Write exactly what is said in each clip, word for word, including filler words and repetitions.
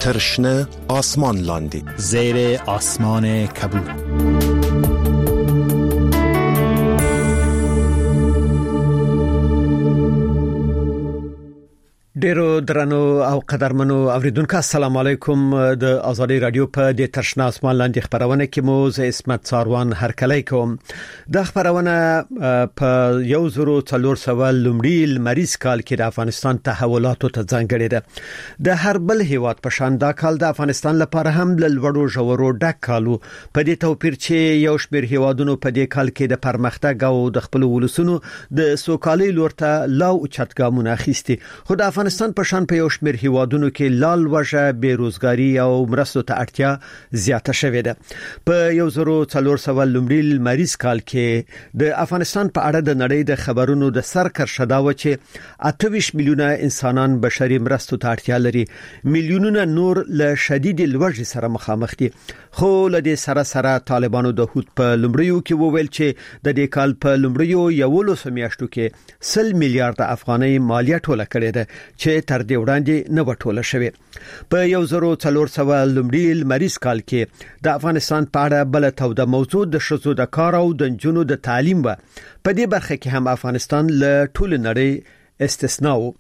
ترشنه آسمان لاندی زیر آسمان کبود. ډیرو درنو او قدرمنو اوریدونکو السلام علیکم. د آزادی رادیو په د ترشنه آسمان لاندې خبرونه کې مو ز اسمت ساروان هرکلی کوم. د خبرونه په یو زرو څلور سوه لومړي مریض کال کې د افغانستان تحولاتو ته ځانګړې ده. د هر بل هیواد په شان دا کال د افغانستان لپاره هم ل لوړو ژورو ډک کالو په دې توپیر چې یو شمېر هیوادونو په دې کال کې د پرمختګ او د خپل ولسونو د سوکالۍ لور ته لاو چتګامونه اخیستي. خو د افغانستان په شان په یو شمېر هیوادونو کې لال وجه بیروزګاری او مرستو ته اړتیا زیاته شوې ده. په یو زرو څلور سوه لومړي مریض کال کې د افغانستان په اړه د نړۍ د خبرونو د سرکر شداوه چې اته ویشت میلیونه انسانان بشري مرستو ته اړتیا لري. میلیونونه نور له شدید لوږې سره مخامخ دي. خو له دې سره سره طالبانو د هوت په لومړیو کې وویل چې د دې کال په لومړیو یولس میاشتو کې سل میلیارډ افغانۍ مالیه ټوله کړې ده چې تر دې وړاندې نه وټوله شوې. په یو زرو څلور سوه لومړي مریض کال کې د افغانستان په اړه بل توده موضوع د ښځو د کار او د نجونو د تعلیم و. په دې برخه کې هم افغانستان له ټول نړۍ استثناء و.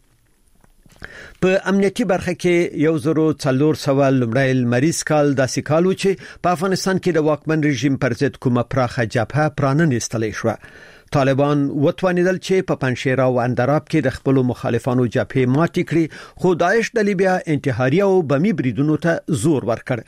په امنیتي برخه کې یو زرو څلور سوه لومړی مریض کال داسې کالو چې په افغانستان کې د واکمن رژیم پر ضد کومه پراخه جبهه پراننستلې شو. طالبان وتوانیدل چې په پنجشیر او اندراب کې د خپل مخالفانو جبهه ماتې کړي، خو داعش د لیبیا انتحاري او بمي بریدونو ته زور ورکړ.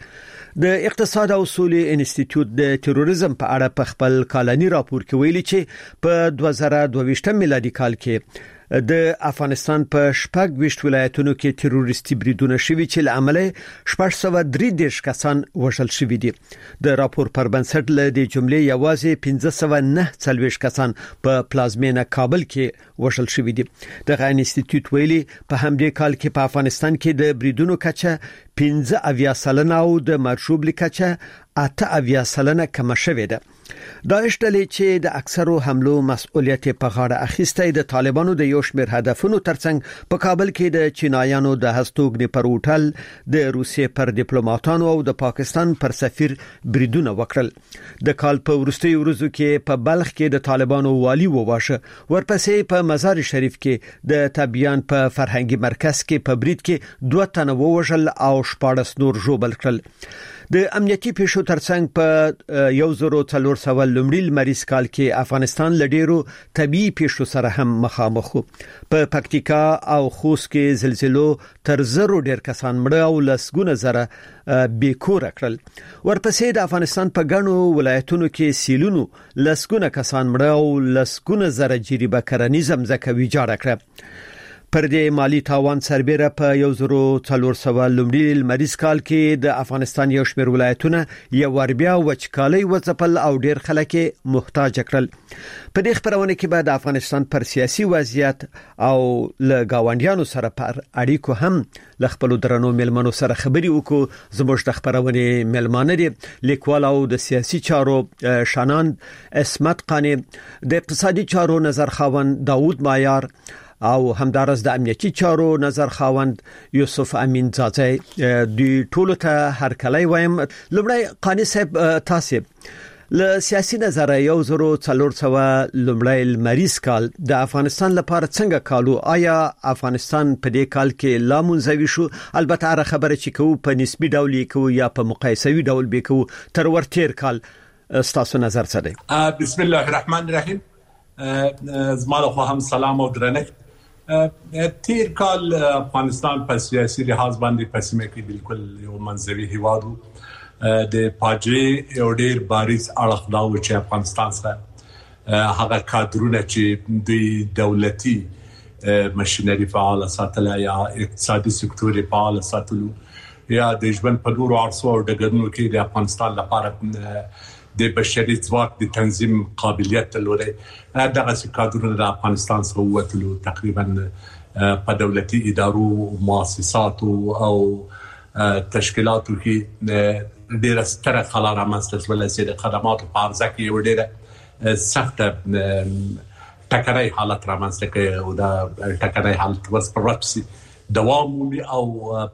د اقتصاد او سولې انسټیټیوټ د تروریزم په اړه په خپل کالني راپور کې ویلي چې په دوه زره دوه ویشت میلادي کال کې د افغانستان په شپږ ویشت ولایتونو کې تروریستي بریدونه شوي چې له امله شپږ سوه درې دېرش کسان وژل شوي دي. د راپور پر بنسټ له دې جملې یوازې پنځه سوه نه څلوېښت کسان په پلازمینه کابل کې وژل شوي دي. دغه انسټیټیوټ ویلي په همدې کال کې په افغانستان کې د بریدونو کچه پنځه اویا سلنه او د مرشوب کچه اته اویا سلنه کم شوې ده. داعش ډلې چې د اکثرو حملو مسؤلیت په غاړه اخیسته د طالبانو د یو شمېر هدفونو ترڅنګ په کابل کې د چینایانو د هستوګنې پر هوټل، د روسیې پر ډیپلوماټانو او د پاکستان پر سفیر بریدونه وکړل. د کال په وروستیو ورځو کې په بلخ کې د طالبانو والی وواشه. ورپسې په مزار شریف کې د تبیان په فرهنګي مرکز کې په برید کې دوه تنه ووژل او شپاړس نور ژوبل کړل. د امنیتي پیښو ترڅنګ په یو زرو څلور سوه لومړي مریض کال کې افغانستان له ډیرو طبيعي پیښو سره هم مخامخ و. په پکتیکا او خوست کې زلزلو تر زرو ډیر کسان مړه او لسګونه زره بیکور کړل. ورپسې د افغانستان په ګڼو ولایتونو کې سیلونو لسګونه کسان مړه او لسګونه زره جریبه کرنیزه ځمکه ویجاړه کړه. پر دې مالی تاوان سربېره په یو زرو څلور سوه لومړي مریض کال کې د افغانستان یو شمېر ولایتونه یو وربیا وچکالۍ وځپل او ډیر خلک محتاج کړل. په دې خبرونه کې به د افغانستان پر سیاسي وضعیت او له گاونډیانو سره پر اړیکو هم ل خپل درنو ملمنو سره خبري وکړو. زموږ د خبرونه ملمانه دي لیکوال او د سیاسي چارو شانان اسمت قانی، د اقتصادي چارو نظر خاوند داوود مایار او همدارس د امنیتي چارو نظر خاوند یوسف امین زاځي. د ټولو ته هرکلی وایم. لومړی قانی صاحب، تاسو له سیاسي نظر یو زرو څلور سوه لومړی مریض کال د افغانستان لپاره څنګه کالو؟ آیا افغانستان په دې کال کې لا منزوي شو؟ البته هر خبره چې کوو په نسبی ډول کوو یا په مقایسوي ډول به کوو. تر ورتیر کال ستاسو نظر څه دی؟ بسم الله الرحمن الرحیم. زما له هم سلام او درنښت. تیر کال افغانستان په سیاسي لحاظ باندې پسمه کې بالکل یو منځوي هیواد د پاجې یو ډیر بارز اړخ دا و چې افغانستان سره هغه کادرونه چې د دولتي ماشينري فعال ساتل یا اقتصادي سکتور فعال ساتلو یا د ژوند په نورو اړخو او ډګرونو کې د افغانستان لپاره د بشري ځواک د تنظیم قابلیت لري. دغه کادرونه د افغانستان څخه وتلو تقریبا په دولتي ادارو مؤسساتو او تشکیلاتو کې ډېر ستره خلا رامنځته شوه چې د خدماتو په عرضه کې یو ډېر سخت ټکرای حالت رامنځته کوي او دا ټکرای حالت وس پرپسي دوام مومي او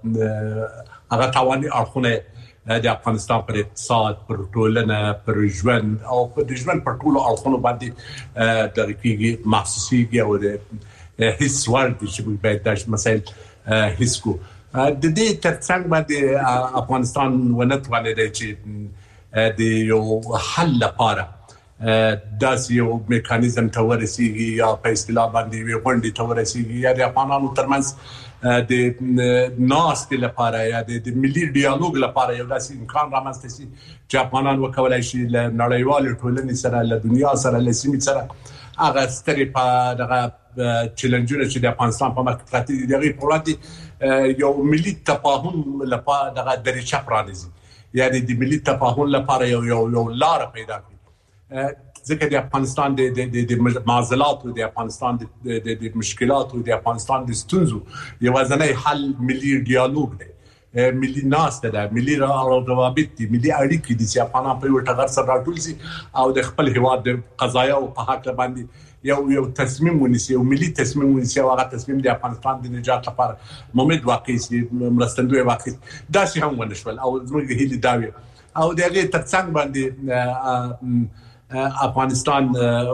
هغه تواني اړخونه د افغانستان پر اقتصاد، پر ټولنه، پر ژوند او پر ژوند پر ټولو اړخونو باندې د کېږي محسوسيږي او د هیڅ ورته چې باید د مسایل هیڅ کو د دې ترڅنګ باندې افغانستان ونتواني چې د یو حل لپاره داسې یو میکانیزم ته ورسیږي یا په اصطلاح باندې وي غونډې ته ورسیږي یا د افغانانو ترمنځ د ناستې لپاره یا د ملي ډیالوګ لپاره یو داسې امکان رامنځته شي چې افغانان وکولای شي له نړیوالې ټولنې سره له دنیا سره له سیمې سره هغه سترې په دغه چیلنجونه چې د افغانستان په مخ کې پراته دي دغه په وړاندې یو ملي تفاهم لپاره دغه دریچه پرانیزي یعنی د ملي تفاهم لپاره یو یو یو لار پیدا کړي ځکه د افغانستان د د معضلات او د افغانستان د د مشکلات او د افغانستان د ستونزو یو ځنې حل ملي ډیالوګ دی، ملي ناسته ده، ملي روابط دي، ملي اړیکې دي چې افغانان په یو ټغر سره راټول شي او د خپل هیواد د قضایا او په حق باندې یو یو تصمیم ونیسي، یو ملي تصمیم ونیسي او هغه تصمیم د افغانستان د نجات لپاره ممد واقع شي، مرستندوی واقع دا شي هم ونشول او زموږ هیله داوي او دغه ترڅنګ باندې افغانستان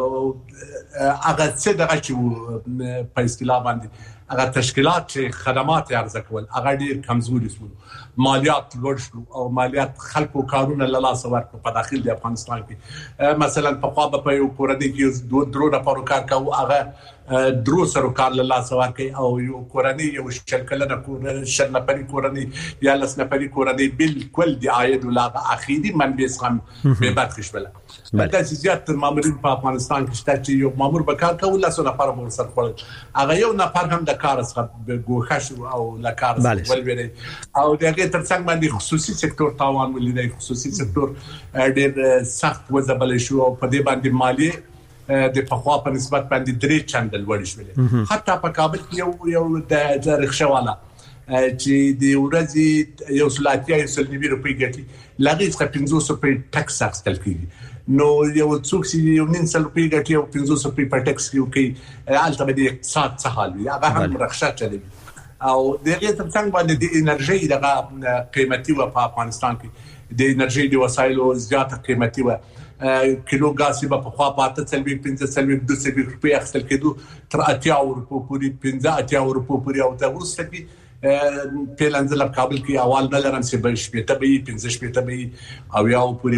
هغه څه دغه چې په اصطلاح باندې هغه تشکیلات چې خدمات عرضه کول هغه ډیر کمزوري شول، مالیات لوړ شو او مالیات خلکو کارونه له لاس ورکړ په داخل د افغانستان کې. مثلا په خوا په یو کورنۍ کې دوه درو لپاره کار کوي هغه درو سره کار له لاس ورکړي او یو کورنۍ یو شل کلنه کورنۍ شل نفري کورنۍ یا لس نفري کورنۍ بالکل د عاید ولغه اخیری منبع څخه به برخه شول. دا زیات مامورین په افغانستان کې شته چې یو مامور به کار کوي لاسو نفر مور سره خپل هغه یو نفر هم د کار څخه ګوښه شو او له کار څخه ولوي او دغه ترڅنګ باندې خصوصي سکتور تاوان ولیدای، خصوصي سکتور ډېر سخت وځبل شو او په دې باندې مالی د فخوا په نسبت باندې درې چندل وړي شول. حتی په کابل کې یو یو د رخصواله چې د ورځې یو سلاتیا یو سلنیوي روپۍ ګټي لغې څخه پنځوس روپۍ ټکس اخیستل کیږي، نو یو څوک چې یو نیم سل روپۍ ګټي او پنځوس روپۍ په ټکس کې کوي البته د اقتصاد څخه حال وي هغه هم رخصت چلوي او دغه ترڅنګ باندې د انرژي دغه قیمتي و په افغانستان کې د انرژي د وسایلو زیاته قیمتي و کیلو غاز په خوا پاته څلوي پنځه څلوي دوه څلوي روپۍ اخیستل کېدو تر اتیا اورو پورې پنځه اتیا اورو پورې او د ورسته کې په لنځل په کابل کې اول نه لرم چې به شپته به پنځه شپته به او یو پوری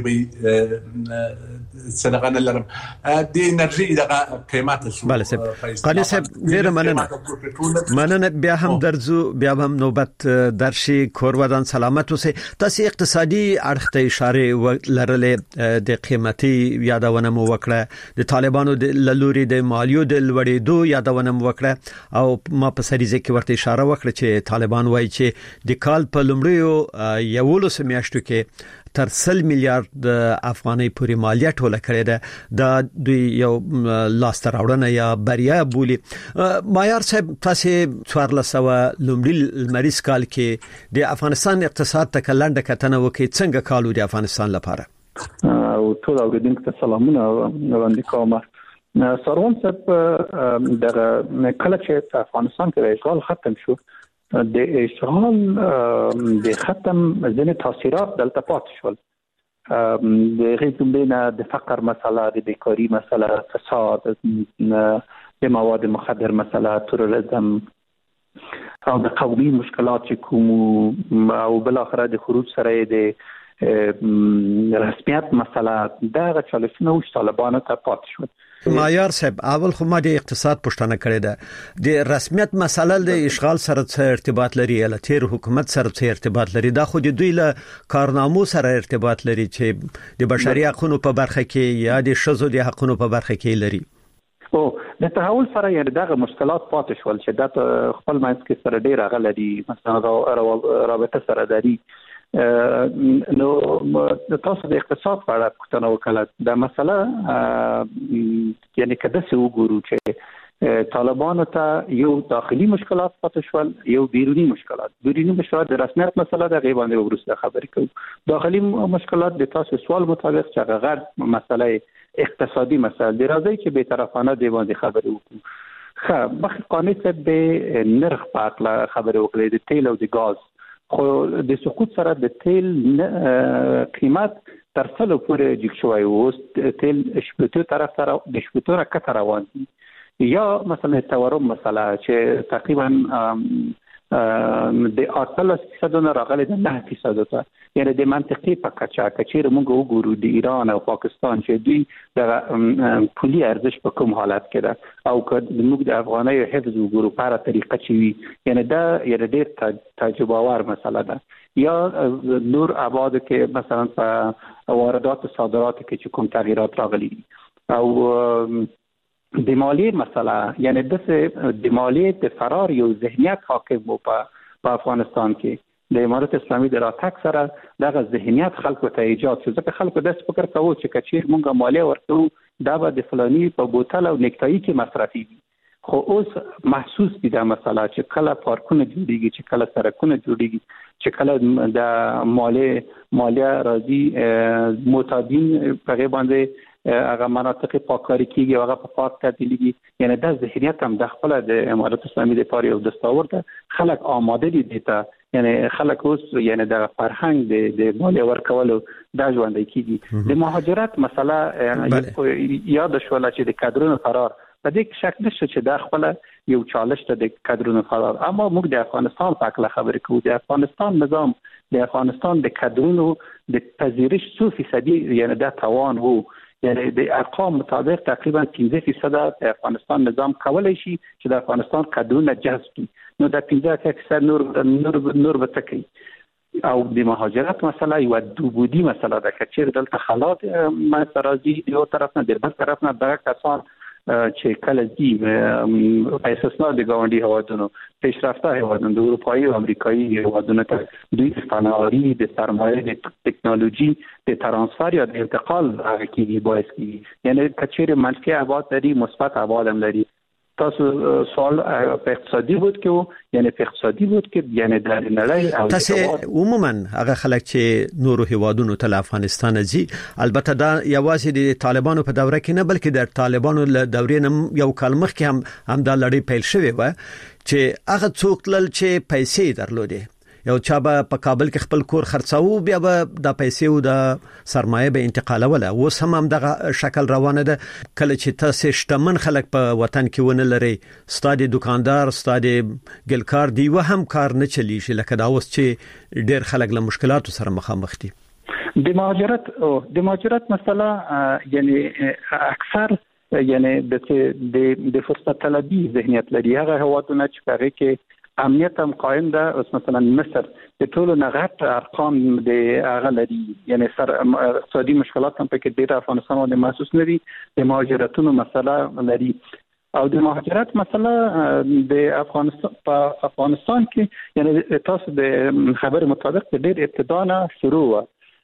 به صدقه نه لرم د انرژي دغه قیمت شو. بله صاحب قانی صاحب ډیر مننه مننه بیا هم درځو بیا هم نوبت درشي کور ودان سلامت اوسه. تاسو اقتصادي اړخ ته اشاره لرلې د قیمتي یادونه مو وکړه د طالبانو د لوري د مالیو د لوړېدو یادونه مو وکړه او ما په سریزه کې ورته اشاره وکړه چې طالبان وایي چې د کال په لومړیو یولس میاشتو کې تر سل میلیارډ افغانۍ پورې مالیه ټوله کړې ده د دوی یو لاس راوړنه یا بریا بولی. مایار صاحب تاسو څوارلس سوه لومړي لمریز کال کې د افغانستان اقتصاد ته کلنډه کتنه وکړي څنګه کالو د افغانستان لپاره او ټول اوریدونکو ته سلامونه وړاندې کوم. سروان صاحب دغه کله چې افغانستان کې اشغال ختم شو د اشغال د ختم ځینې تاثیرات دلته پاتې شول، د غیبونه د فقر مسله، د بیکاری مسله، فساد، د مواد مخدر مسله، تروریزم او د قومي مشکلات چې کوم او بل اخره د خروج سره د رسمیت مسله دا چالشونه وش طالبانو ته پاتې شول. مایار صاحب اول خو ما د اقتصاد پښتنه کړې ده د رسمیت مسله د اشغال سره څه ارتباط لري یا تیر حکومت سره څه ارتباط لري؟ دا خو د دوی له کارنامو سره ارتباط لري چې د بشري حقوقو په برخه کې یا د شذو د حقوقو په برخه کې لري. او د تحول سره یعنی دغه مشکلات پاتې شول چې د خپل منځ کې سره ډیر غلدي مثلا رابطه سره داري. نو تاسو د اقتصاد په اړه پوښتنه وکړه دا مسله یعنی کده څه وګورو چې طالبانو ته یو داخلي مشکلات پاتې شول یو بیرونی مشکلات. بیرونی مشکلات د رسمیت مسله د غیبان د ورسته خبرې کوي، داخلي مشکلات د تاسو سوال مطابق چې غیر مسله اقتصادي مسله دی راځي چې به طرفانه دی باندې خبرې وکړو. خا بخ قانون به نرخ په اړه خبرې وکړې د تیل او د غاز خو د سقوط سره د تیل قیمت تر څلو پورې جګ شوی و تیل شپږ طرف سره د شپږ راکته روان دي یا مثلا تورم مسله چې تقریبا د اصل فیصد نه راغلي د نه فیصد ته یعنی د منطقي په کچا کچیر موږ وګورو د ایران او پاکستان چې دوی د پولي ارزش په کوم حالت کې ده او که موږ د افغانۍ حفظ وګورو په اړه طریقه چې وي یعنی دا یعنی ډېر تجربه وار مسله ده یا نور آباد کې مثلا په واردات او صادرات کې چې کوم تغییرات راغلي او د مالی مسله یعنی د مالی د فرار یو ذهنیت حاکم وو په افغانستان کې د امارت اسلامي د راتګ سره دغه ذهنیت خلکو ته ایجاد شو ځکه خلکو داس فکر کوي چې کچیر مونږه مالی ورکو دا به د فلاني په بوتل او نیکټای کې مصرفي وي خو اوس محسوس دي دا مسله چې کله پارکونه جوړیږي چې کله سړکونه جوړیږي چې کله د مالی مالیه راځي معتادین په باندې هغه مناطق پاککاری کیږي او هغه په پاک تبدیلیږي یعنی د ذهنیت هم د خپل د امارت اسلامي د پاره یو دستاورد خلک آماده دي دیتا یعنی خلک اوس یعنی د فرهنګ د د مالی ورکولو د ژوند کیږي د مهاجرت مسله یاد شول چې د کادرونو فرار په دې شک نشته چې د خپل یو چالش ته د کادرونو فرار اما موږ د افغانستان په اړه خبرې کوو د افغانستان نظام د افغانستان د کادرونو د پذیرش څو فیصدي یعنی د توان وو یعنی د ارقام مطابق تقریبا پنځه فیصد د افغانستان نظام کولای شي چې د افغانستان کادرونه جذب کړي نو د پنځه فیصد نور نور نور وتکي او د مهاجرت مسله یو دوبودي مسله ده چې دلته حالات مترازی یو طرف نه د بل طرف نه دغه کسان چې کله دي په اساس د ګاونډي هوادونو پیشرفته هوادونو د اروپایي او امریکایي هوادونو ته دوی فناوري د سرمایه د ټکنالوژي د ترانسفر یا د انتقال هغه کېږي باعث کېږي یعنی کچېره منفي ابعاد لري مثبت ابعاد هم لري تاسو سوال په اقتصادي بود کې یعنی په اقتصادي بود کې یعنی د نړۍ او تاسو عموما هغه خلک چې نورو هیوادونو ته افغانستان ځي البته دا یوازې د طالبانو په دوره کې نه بلکې د طالبانو له دورې نه یو کال مخکې هم هم دا لړۍ پیل شوې و چې هغه څوک لل چې پیسې درلودې یو چا به په کابل کې خپل کور خرڅاو بیا به د پیسې او د سرمایه به انتقالوله اوس هم هم دغه شکل روانه ده کله چې تاسو شتمن خلک په وطن کې ونه لري ستادي دکاندار ستادي ګلکار دی و هم کار نه چلی شي لکه دا اوس چې ډېر خلک له مشکلاتو سره مخامخ دي د مهاجرت او د مهاجرت مسله یعنی اکثر یعنی د د فرصت طلبي ذهنیت لري هغه هوادونه چې هغه کې امنیت هم قائم ده اوس مثلا مصر د ټولو نغت ارقام د هغه لري یعنی سر اقتصادي مشکلات هم پکې ډېر افغانستان باندې محسوس لري د مهاجرتونو مسله لري او د مهاجرت مسله د افغانستان په افغانستان کې یعنی تاسو د خبر مطابق د ډېر ابتدا نه شروع و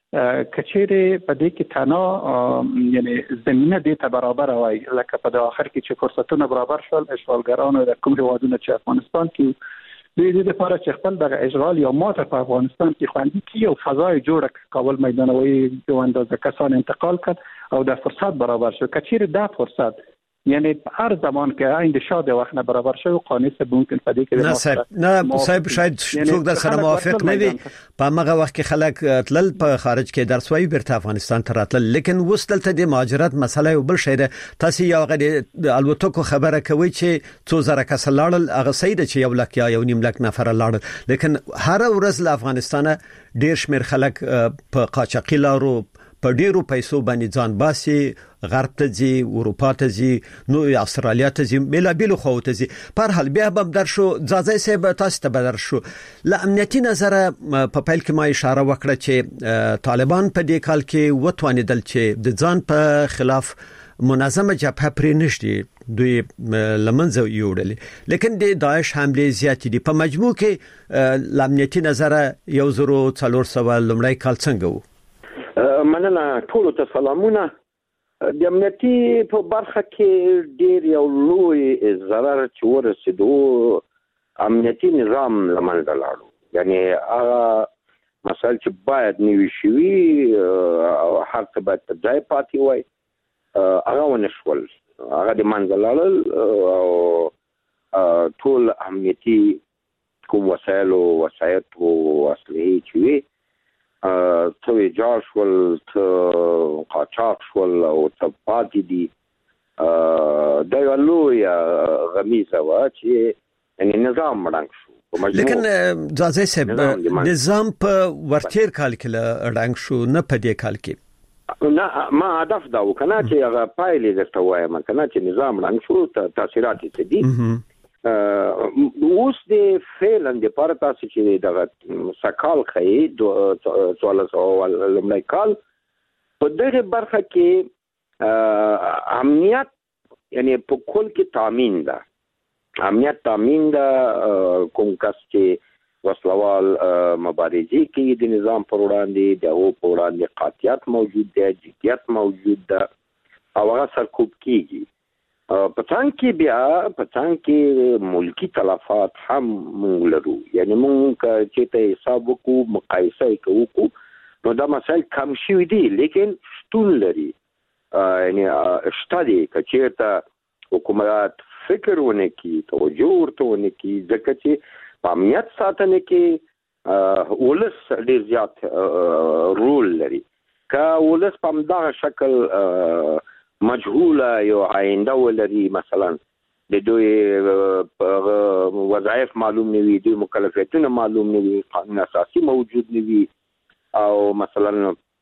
کچېره په دې کې تنها یعنی زمينه دې ته برابر وای لکه په د اخر کې چې فرصتونه برابر شول اشغالګرانو د کوم هیوادونو چې افغانستان کې د دې لپاره چې خپل د اشغال یا ماته په افغانستان کې خوندي کی او فضای جوړه کول میدانوي یو اندازه کسان انتقال کړ او د فرصت برابر شو کچېره د فرصت یعنی هر زمان که عین شاد وقت نه برابر شو قانون سه ممکن پدې کې نه صاحب نه صاحب شاید څوک در سره موافق نه وي په هغه وخت کې خلک تلل په خارج کې درس وایي بیرته افغانستان ته راتل لیکن وستلته د مهاجرت مسله یو بل شی ده تاسو یو غو د الوتکو خبره کوي چې څو زره کس لاړل هغه سید چې یو لک یا یو نیم لک نفر لاړل لیکن هر ورځ له افغانستان ډیر شمیر خلک په قاچاقي لارو په ډیرو پیسو باندې ځان باسي غرب ته ځي اروپا ته ځي نو استرالیا ته ځي بلا بل خو ته ځي پر حال بیا به در شو ځاځي سه تاسو ته بدر شو ل امنیتي نظر په پیل کې ما اشاره وکړه چې طالبان په دې کال کې وټوانیدل چې د ځان په خلاف منظمه جبهه پرې نشي دوی لمنځه یوړل لیکن د داعش حمله زیات دي په مجموع کې ل امنیتي نظر یو زرو څلور سو لمړی کال څنګه وو مننه ټول ته سلامونه د امنیتي په برخه کې ډیر یو لوی ضرر چې ورسېدو امنیتي نظام لمنځه لاړو یعنی هغه مسایل چې باید نیوي شوي او هر څه باید په ځای پاتې وای هغه ونه شول هغه د منځه لاړل او ټول امنیتي کوم وسایل او وسایط او اصلي چې ته ویجاړ شول ته قاچاق شول او ته پاتې دي دا یو لوی غمیزه وه چې یعنی نظام مړنګ شو. لیکن ځاځي صاحب نظام په ورتیر کال کې ړنګ شو نه په دې کال کې نه ما هدف دا وکنه چې هغه پایلې درته وایم کنه چې نظام ړنګ شو تاثیرات یې دي اوس د فعلا د پاره تاسو چې دغه سکال خې څوالس او لمړی کال په دغه برخه کې امنیت یعنی په کل کې تامین ده امنیت تامین دا کوم کس چې وسلوال مبارزي کوي د نظام پر وړاندې د هغو پر وړاندې قاطعیت موجود دی جدیت موجود ده او هغه سرکوب کیږي په څنګ کې بیا په څنګ کې ملکی تلفات هم موږ لرو یعنی موږ چې ته حساب وکړو مقایسه وکړو نو دا مسایل کم شوي دي لیکن شتون لري یعنی شته دي که چېرته حکومت فکر ونه کی توجه ورته ونه کی ځکه چې په امنیت ساتنه کې ولس ډیر زیات رول لري که ولس په همدغه شکل مجهوله یو آینده ولري مثلا د دوی وظایف معلوم نه وي دوی مکلفیتونه معلوم نه وي قانون اساسي موجود نه وي او مثلا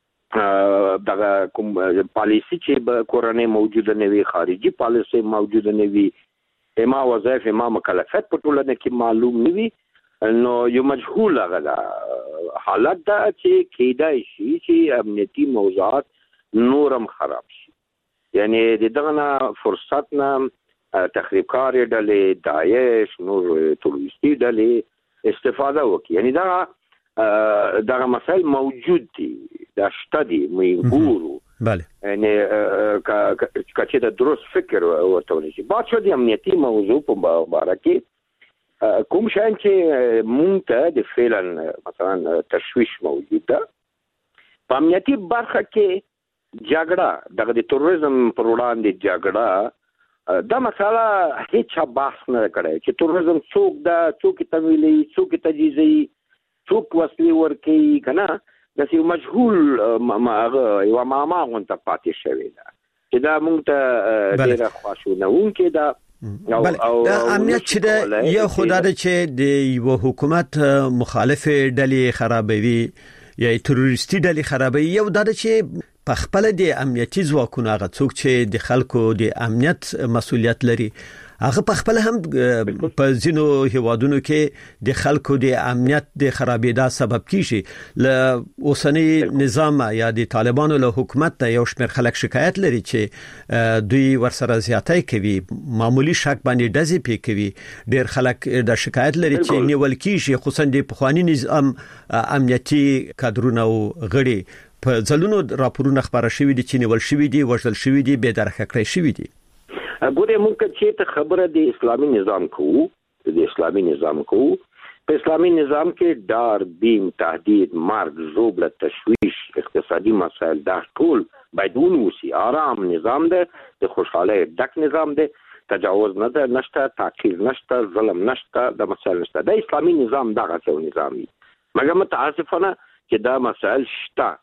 دغه کوم پالیسی چې کورنۍ موجوده نه وي خارجي پالیسی موجوده نه وي اما وظایف اما مکلفیت په ټولنه کې معلوم نه وي نو یو مجهول غلا حالت دا چې کېدای شي چې امنیتي موضوعات نورم خراب شي یعنی د دغه فرصت نه تخریبکار ډلې داعش نور تروریستي ډلې استفاده وکړي یعنی دا دغه مسائل موجود دي دا شته دي موږ ګورو بله یعنی کچې د درست فکر ورته ونشي باید شو د امنیتي موضوع په باره کې کوم شیان چې مونږ ته د فعلا مثلا تشویش موجود ده په امنیتي برخه کې جګړه دغه د تروریزم پر وړاندې جګړه دا مسله هیڅ بحث نه کړی چې تروریزم څوک ده څوک تمویلي څوک تجهیزي څوک وسلې ورکوي که نه داسې یو مجهول یوه معما غونته پاتې شوې ده چې دا موږ ته ډېره خواشونونکې ده او دا امنیت چې ده یو خو دا ده چې د یوه حکومت مخالفې ډلې خرابوي یا تروریستي ډلې خرابوي یو دا ده چې په خپله د امنیتي ځواکونه هغه څوک چې د خلکو د امنیت مسؤلیت لري هغه په خپل هم په ځینو هیوادونو کې د خلکو د امنیت د خرابېدا سبب کیږي ل اوسنی نظام یا د طالبانو له حکومت ته یو شمېر خلک شکایت لري چې دوی ورسره زیاتۍ کوي معمولی شک باندې ډزې پی کوي ډېر خلک د شکایت لري چې نیول کیږي خصوصا د پخوانی نظام امنیتي کادرونه او غړي په ځلونو راپورونه خبره شوې دي چې نیول شوې دي وژل شوې دي بې درخه کړې شوې دي ګوره موږ چې ته خبره د اسلامي نظام کوو د اسلامي نظام کوو په اسلامي نظام کې ډار بیم تهدید مرګ ژوبله تشویش اقتصادي مسایل دا ټول باید ونوسي آرام نظام ده د خوشحالۍ ډک نظام ده تجاوز نه ده نشته تعقیل نشته ظلم نشته د مسایل نشته د اسلامي نظام دغه څه نظامي مګر متاسفانه چې دا مسایل شته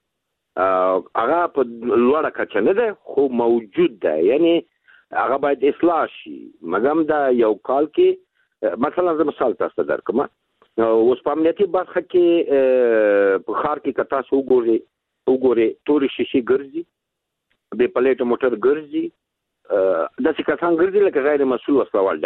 هغه په لوړه کچه نه ده خو موجود ده یعنی هغه باید اصلاح شي مګم دا یو کال کې مثلا زه مثال تاسو ته درکم اوس په امنیتي برخه کې په ښار کې که تاسو وګورئ وګورئ تورې شیشې ګرځي د پلیټ موټر ګرځي داسې کسان ګرځي لکه غیر مسؤل وسلوال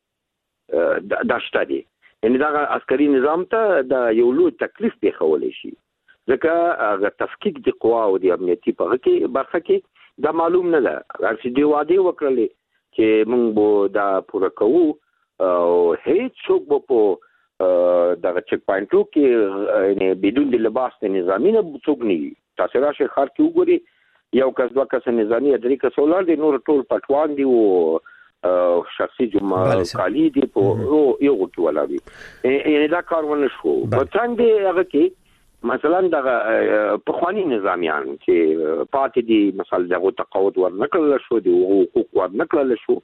ډلې دا شته دي یعنې دغه عسکري نظام ته د یو لوی تکلیف پېښولی شي ځکه هغه تفکیک د قواو د امنیتي په برخه کې دا معلوم نه ده اگر چې دوی وعدې وکړلې چې موږ به دا پوره کوو او هیڅ څوک به په دغه چک پاینټو کې بدون د لباس د نظامي نه څوک نه وي تاسو راشئ ښار کې وګورئ یو کس دوه کسه نظامي درې کسه ولاړ دي نور ټول پټوان دي او شخصي جمعه کالي دي په یو کې ولاړ دي یعنی دا کار ونه شو په څنګه هغه کې مثلا دغه پخوانی نظامیان چې پاتې دي مثلا دغه تقاعد ورنکړل شو دي حقوق ورنکړل شو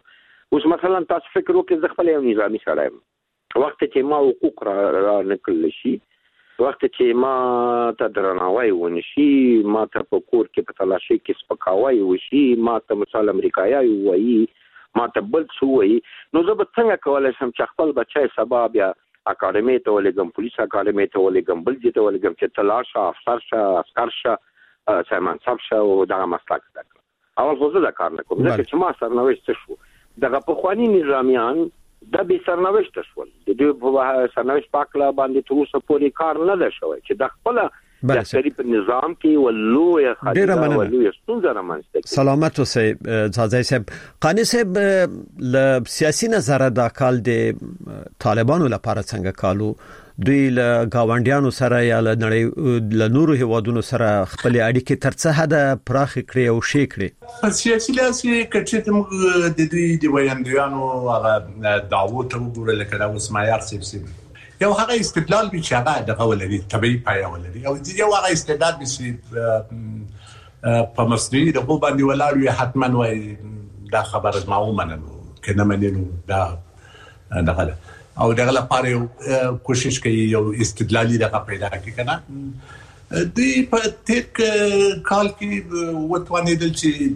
اوس مثلا تاسو فکر وکړئ د خپل یو نظامی سره وخت چې ما حقوق را نکړل شي وخت چې ما ته درناوی ونشي ما ته په کور کې په تلاشي کې سپکاوی وشي ما ته مثال امریکایي وایي ما ته بل څه وایي نو زه به څنګه کولای شم چې خپل بچی سبا بیا اکاډمي ته ولګم پولیس اکاډمي ته ولګم بل ځای ته ولګم چې تلاشه افسر شه عسكر شه سیمان صاحب شه او دا مسلک ده اول خو زه دا کار نه کوم ځکه چې ما سرنوشت شو دغه پخوانی نظامیان د به سرنوشت شول د دې په سرنوشت پاکلا باندې تر اوسه پورې کار نه ده شوی چې د خپل د شری په نظام کې ولوی خاطر ولوی ستونزه رامنځته سلامت اوسئ ځاځي صاحب قانی صاحب ل سیاسي نظر د کال د طالبانو لپاره څنګه کالو دوی له گاونډیانو سره یا له نړۍ له نورو هیوادونو سره خپل اړیکې ترڅه حد پراخ کړي او شي کړي په سیاسي لاسي کچې موږ د دې د ویاندیانو هغه دعوت ته وګورل کړه اوس معیار سیاسي یو هغه استدلال به چې هغه دغه ولري طبيعي پایه ولري او یو هغه استعداد به چې په مصنوعي د په باندې ولاړ وي حتما وای دا خبره ما ومنلو کنه منینو دا دغه او دغه لپاره کوشش کوي یو استدلالي دغه پیدا کړي کنه دوی په تک کال کې وتوانیدل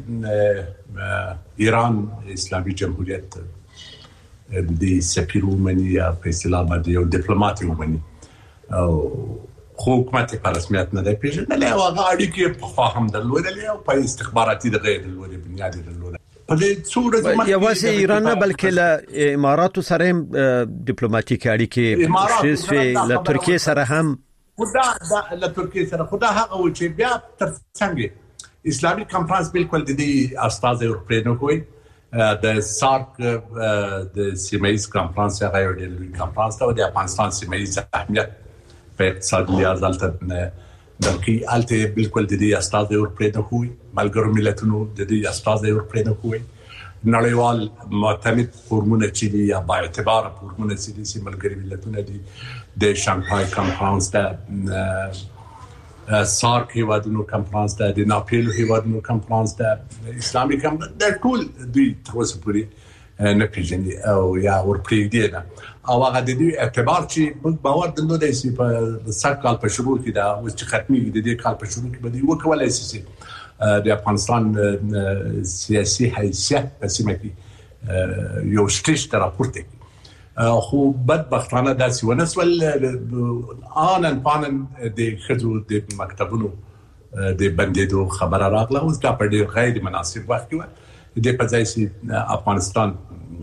چې ایران اسلامي جمهوریت د سفیر ومني یا په اصطلاح باندې یو ډیپلوماټ ومني او حکومت په رسمیت نه دی پیژندل او هغه اړیکې په فهم درلودل او په استخباراتي دغه درلودل بنیاد درلودل په دې څوره یو واسه ایران نه بلکې له اماراتو سره ډیپلوماټیک اړیکې شې له ترکیه سره هم خدا له ترکیه سره خدا هغه و چې بیا تر څنګه اسلامي کانفرنس بالکل د دې استاد اورپرینو کوي د سارک د سیمایز کانفرنس هغه یو د لوی کانفرنس ته د افغانستان سیمایز اهمیت په اقتصادي لحاظ ته دلته الته بالکل د دې استاد اورپرینو کوي ملګرو ملتونو د دې استاد اورپرینو کوي نړیوال معتمد فورمونه چې دی یا با اعتبار فورمونه چې دي چې ملګري ملتونه دي د شانګهای کانفرنس ته سارک هیوادونو کانفرنس ته د ناپیل هیوادونو کانفرنس ته اسلامي کانفرنس د ټول دوی تر اوسه پورې نه پیژني او یا ورپریږدي نه او هغه د دې اعتبار چې موږ باور درلودای شي په سر کال په شروع کې دا اوس چې ختمي د دې کال په شروع کې به وکولای شي د افغانستان سیاسي حیثیت په سیمه کې یو شټیش تر راپورته خو بدبختانه داسې ونسول آنن پانن د خځو د مکتبونو د بندیدو خبره راغله اوس دا په ډیر غیر مناسب وخت کې د په ځای چې افغانستان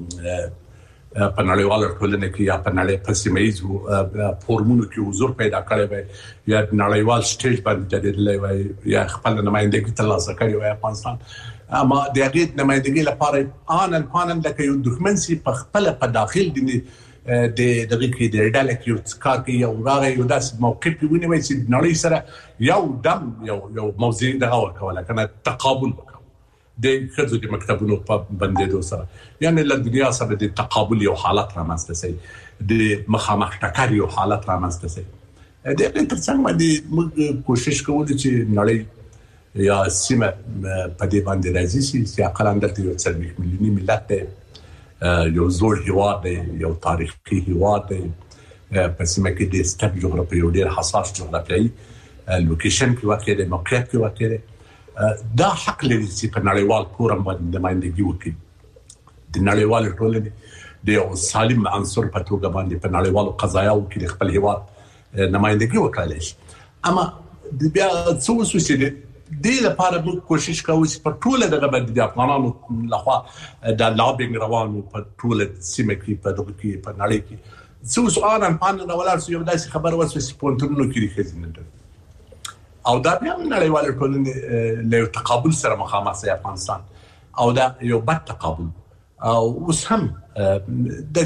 په نړیواله ټولنه کې یا په نړۍ په سیمایزو فورمونو کې حضور پیدا کړی وي یا نړیوال سټیج باندې جوړېدلی وي یا خپل نمائندګي ترلاسه کړې وي افغانستان اما د هغې نمائندګي لپاره آنن پانن لکه یو دښمن چې په خپله په داخل د دغه کې د ډله کې یو کار کوي او راغی یو داسې موقف ونیوي چې نړۍ سره یو دم یو یو موضوع دغه ورکوله کنه تقابل د خځو د مکتبونو په بندیدو سره یعنی له دنیا سره د تقابل یو حالت رامنځته شي د مخامخ ټکر یو حالت رامنځته شي د دې ترڅنګ باندې موږ کوشش کوو چې نړۍ یا سیمه په دې باندې راځي چې اقل اندته یو څلوېښت میلیوني ملت یو زوړ هیواد دی یو تاریخي هیواد دی په سیمه کې د ستر جغرافي یو ډېر حساس جغرافیایي لوکیشن کې واقع دی موقعیت کې واقع دی دا حق لري چې په نړیوال فورم باندې نمائندګي وکړي د نړیوال ټولنې د یو سالم عنصر په توګه باندې په نړیوالو قضایاو کې خپل هیواد نمائندګي وکړي شي اما د بیا څو څه چې د لپاره موږ کوشش کوو چې په ټوله دغه باندې د افغانانو لخوا د لابینګ روانو په ټوله سیمه کې په دغه کې په نړۍ کې څو سوالان پاند ولر سو یو داسې خبر وسو چې پونتونو کې خزینه او دا بیا نړیوال ټولنې له تقابل سره مخامخ شي افغانستان او دا یو بد تقابل او اوس هم د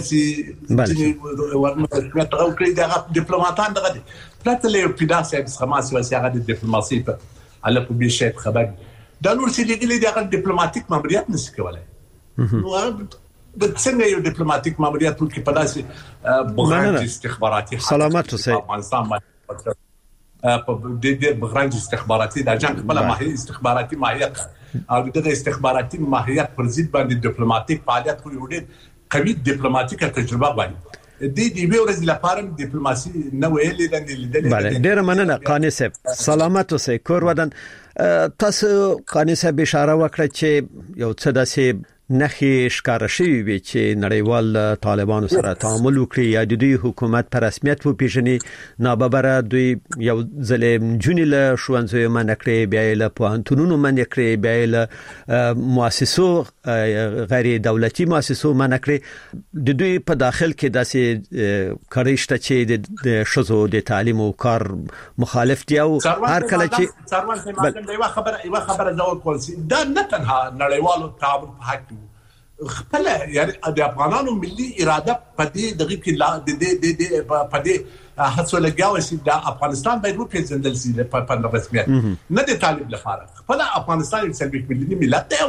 چې ورنه تر او کړی دا ډیپلوماټان دغه پلاته له پیداسه سماسي وسیغه د ډیپلوماسي په علي په بشیت خبر دا نور چې لګلې دغه ډیپلوماټیک ماموریت نشي کولای نو د څنګه یو ډیپلوماټیک ماموریت ټول کې پداسه بغیر استخباراتي سلامت اوسئ افغانستان په د ډېر بغرنج استخباراتي د جنگ په ماهیت استخباراتي ماهیت او د استخباراتي ماهیت پر ضد باندې ډیپلوماټیک فعالیت کوي وړي قوي ډیپلوماټیکه تجربه باندې د دې ویو ورځ لپاره ډیپلوماسي نو ویلې د لیدلې بله ډیر مننه قانی صاحب سلامت اوسئ کور ودان تاسو قانی صاحب اشاره وکړه چې یو څه داسې نخي ښکار شوی وي چې نړیوال طالبانو سره تعامل وکړي یا د دوی حکومت پر رسمیت وپیژني ناببره دوی یو ځلې جونی له شوانځو منکړي بیا له پوهنتونونو منکړي بیا له مؤسسو غیر دولتي مؤسسو منکړي د دوی په داخل کې داسې کړيشته چې د شزو د تعلیم او کار مخالف دي او هر کله چې څاروان څنګه یو خبره یو خبره دا ورکول سي دا نه تنها نړیوالو تعامل په حق خپل یعنی د افغانانو ملي اراده په دې دغه کې لا د دې د په دې هڅو لګاوه چې د افغانستان باید وپیژندل شي په رسمیت نه د طالب لپاره خپل افغانستان یو سلبي ملي ملت دی او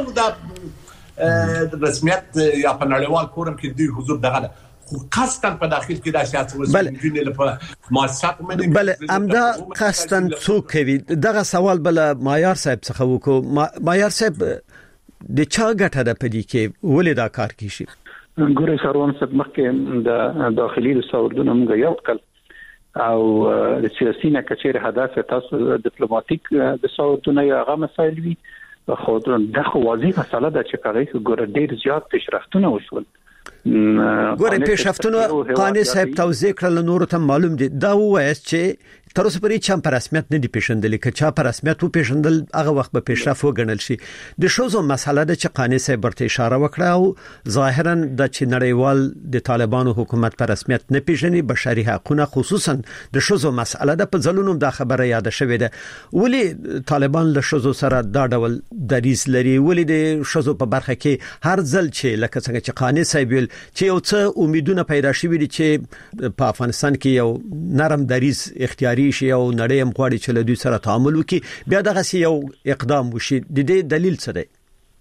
د رسمیت یا په نړیوال فورم کې دوی حضور دغه خو قصدن په داخل کې د سیاست وسیلې لپاره مؤسسات باندې بل امدا قصدن څوک کوي دغه سوال بل معیار صاحب څخه وکړو معیار صاحب د چا ګټه ده په دې کې ولې دا کار کیشي ګورې سروان صاحب مخکې د داخلي رساوردونو موږ یو کل او د سیاسي نه کچېره هدف تاسو ډیپلوماټیک د رساوردونو یا هغه مسایل وي خو دا خو واضح مسله ده چې کله ګور ډېر زیات پیشرفتونه وشول ګورې پیشرفتونه قانی صاحب توضیح کړل نور ته معلوم دي دا وایي چې تر اوسه پرې چم پر رسمیت نه دی پیژندل کې چا پر رسمیت و پیژندل هغه وخت به پیشرفت وګڼل شي د شوزو مسله د چې قانی صاحب ورته اشاره وکړه او ظاهرا د چې نړیوال د طالبانو حکومت پر رسمیت نه پیژني بشري حقوقونه خصوصا د شوزو مسله د په ځلونو د خبره یاد شوې ده ولی طالبان له شوزو سره دا ډول دریز لري ولی د شوزو په برخه کې هر ځل چې لکه څنګه چې قانی صاحب ویل چې یو څه امیدونه پیدا شوي دي چې په افغانستان کې یو نرم دریز اختیاري شي او نړۍ هم غواړي چې له دوی سره تعامل وکړي بیا دغه یو اقدام وشي د دې دلیل څه دی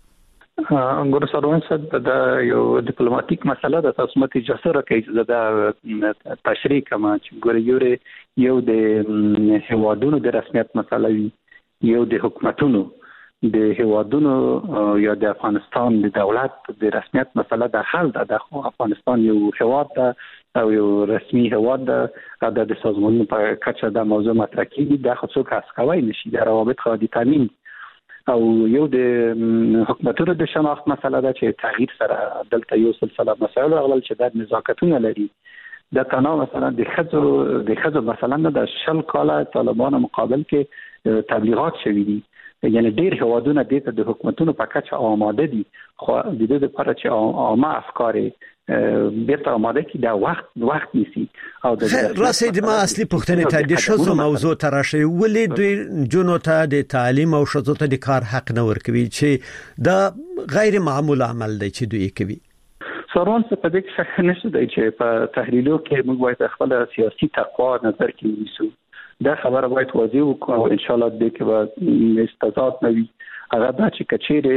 انګور سروان صاحب دا یو ډیپلوماټیک مسله ده تاسو مته اجازه راکړئ دا تشریح کما چې ګور یو یو د هوادونو د رسمیت مسله وي یو د حکومتونو د هوادونو یا د افغانستان د دولت د رسمیت مسله د حل ده د افغانستان یو هواد ده او یو رسمي هواد ده د سازمانونو په کچه د موضوع مطرح کیږي د خصوصو کاسکوي نشي د روابط خادي تامین او یو د حکومتونو د شناخت مسله ده چې تغییر سره دلته یو سلسله مسایل غلل چې د نزاکتونه لري د تناو مثلا د خزو د خزو مثلا د شل کاله طالبان مقابل کې تبلیغات شوي دي یعنی ډیر هوادونه د حکومتونو په کچه آماده دي خو د دې لپاره چې عامه افکار بیرته آماده کی دا وخت وخت نیسی او د راسي د ما اصلي پوښتنه ته د شوزو موضوع تراشي ولې دوی جنو ته د تعلیم او شوزو ته د کار حق نه ورکوي چې دا غیر معمول عمل دی چې دوی کوي سروان څه په دې کې شک نشته دی چې په تحلیلو کې موږ باید خپل سیاسي تقوا نظر کې ونیسو دا خبره باید واضح وکړو او ان شاء الله دې کې به استزاد نه وي هغه دا چې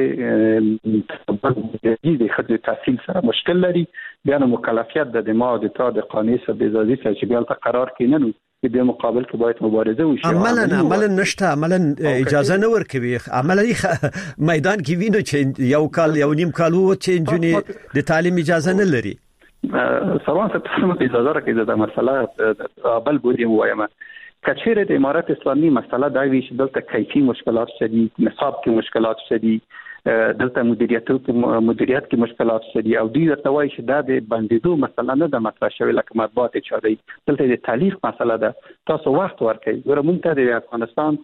کچېره د خدای تحصیل سره مشکل لري بیا نو مکلفیت د دماغ د تا د قانون سره د ازادي سره چې بیا قرار کینې نو د مقابل کې باید مبارزه وشي عملاً عملاً نشته عملاً اجازه نه ورکوي عملاً میدان کې وینو چې یو کال یو نیم کال وو چې جنې د تعلیم اجازه نه لري سروان څه تاسو ته اجازه راکړئ دا مسله بل بودیم وایم کچېره د امارات اسلامي مسله دا وی چې دلته کیفي مشکلات شدید نصاب کې مشکلات شدید دلته مدیریت کې مدیریت کې مشکلات شدید او دوی ورته وایي چې دا د بندیدو مسله نه د مطرح شوی لکه مطبوعات چاري دلته د تعلیق مسله ده تاسو وخت ورکړئ ګوره مونږ ته د افغانستان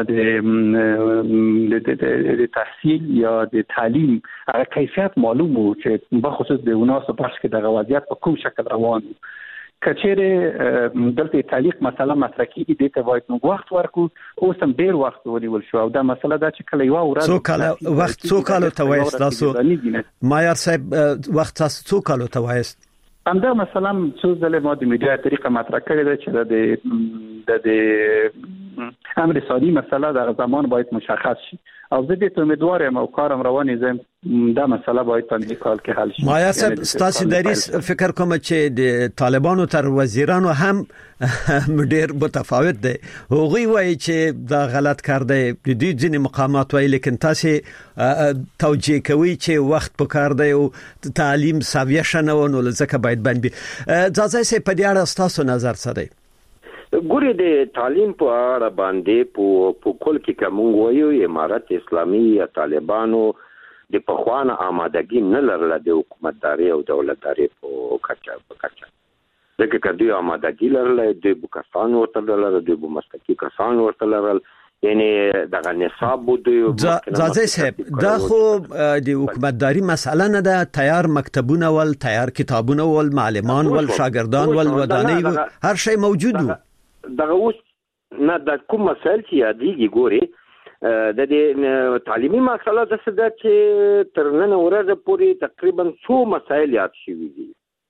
د تحصیل یا د تعلیم هغه کیفیت معلوم وو چې په خصوص د وناسو پارش کې د وضعیت په کوم شکل روان وو کچېره دلته تعلیق مسله مطرح کیږي د ته وایي نو وخت ورکو اوس هم ډیر وخت ونیول شو او دا مسله دا چې کله یو ورځ څو کال وخت څو کال ته وایي تاسو معیار صاحب وخت تاسو څو کال ته وایي همدا مثلا څو ځله ما د میډیا طریقه مطرح کړې ده چې د د امر ثانی مسله در زمان باید مشخص شي او زه دې امیدوار یم او کارم رواني زم دا مسله باید په دې کال کې حل شي. ما یاسب ستاسو دریس فکر کوم چې د طالبانو تر وزیرانو هم ډېر متفاوت دي. هغوی وایي چې دا غلط کار دی، د دې ځینې مقامات وایي، لیکن تاسو توجیه کوي چې وخت په کار دی او تعلیم ساویه شنه و، نو لزکه باید باندې ځاځي سي په دې اړه تاسو نظر څه دی؟ ګوري د تعلیم په اړه باندې په په کول کې کوم وایو امارت اسلامي یا طالبانو د پخوانه آمادګي نه لرله د حکومتداري او دولتداري په کچا په کچا دغه کدي آمادګي لرله د بوکستان ورته لرله د مسلکي کسان ورته لرله، یعنی دغه نصاب بده ځاځي صاحب دا خو د حکومتداري مسله نه ده، تیار مکتبونه ول، تیار کتابونه ول، معلمان ول، شاګردان ول، ودانۍ هر شی موجود وو. دغه اوس نه د کوم مسایل چې یادېږي ګوري د دې تعلیمي مسله د څه ده چې تر نن ورځې پورې تقریبا څو مسایل یاد شوي دي.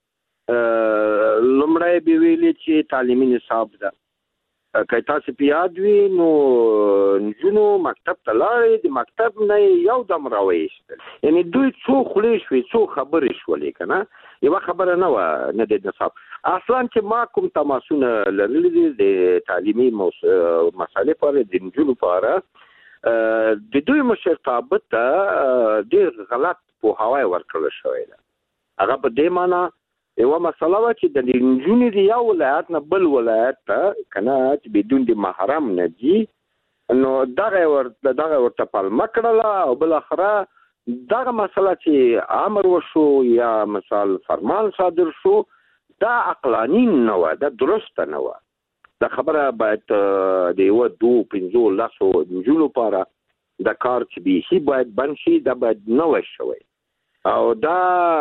لومړی به ویلي چې تعلیمي نصاب ده، که تاسو په یاد وي نو نجونو مکتب ته لاړې، د مکتب نه یو دم راوایستل، یعنی دوی څو خولې شوې، څو خبرې شولې که نه، یوه خبره نه وه نه د نصاب. اصلا چې ما کوم تماسونه لرلي دي د تعلیمي مسالې په اړه د نجونو په اړه د دوی مشرتابه ته ډېر غلط پوهاوی ورکړل شوی ده. هغه په دې معنی یوه مسله وه چې د نجونې د یو ولایت نه بل ولایت ته که نه چې بدون د محرم نه ځي، نو دغه ورته دغه ورته پلمه کړله او بالاخره دغه مسله چې امر وشو یا مثال فرمان صادر شو، دا عقلاني نه وه، دا درسته نه وه. دا خبره باید د یوه دوه پنځو لسو نجونو لپاره دا کار چې بیخي باید بند شي، دا باید نه وای شوی. او دا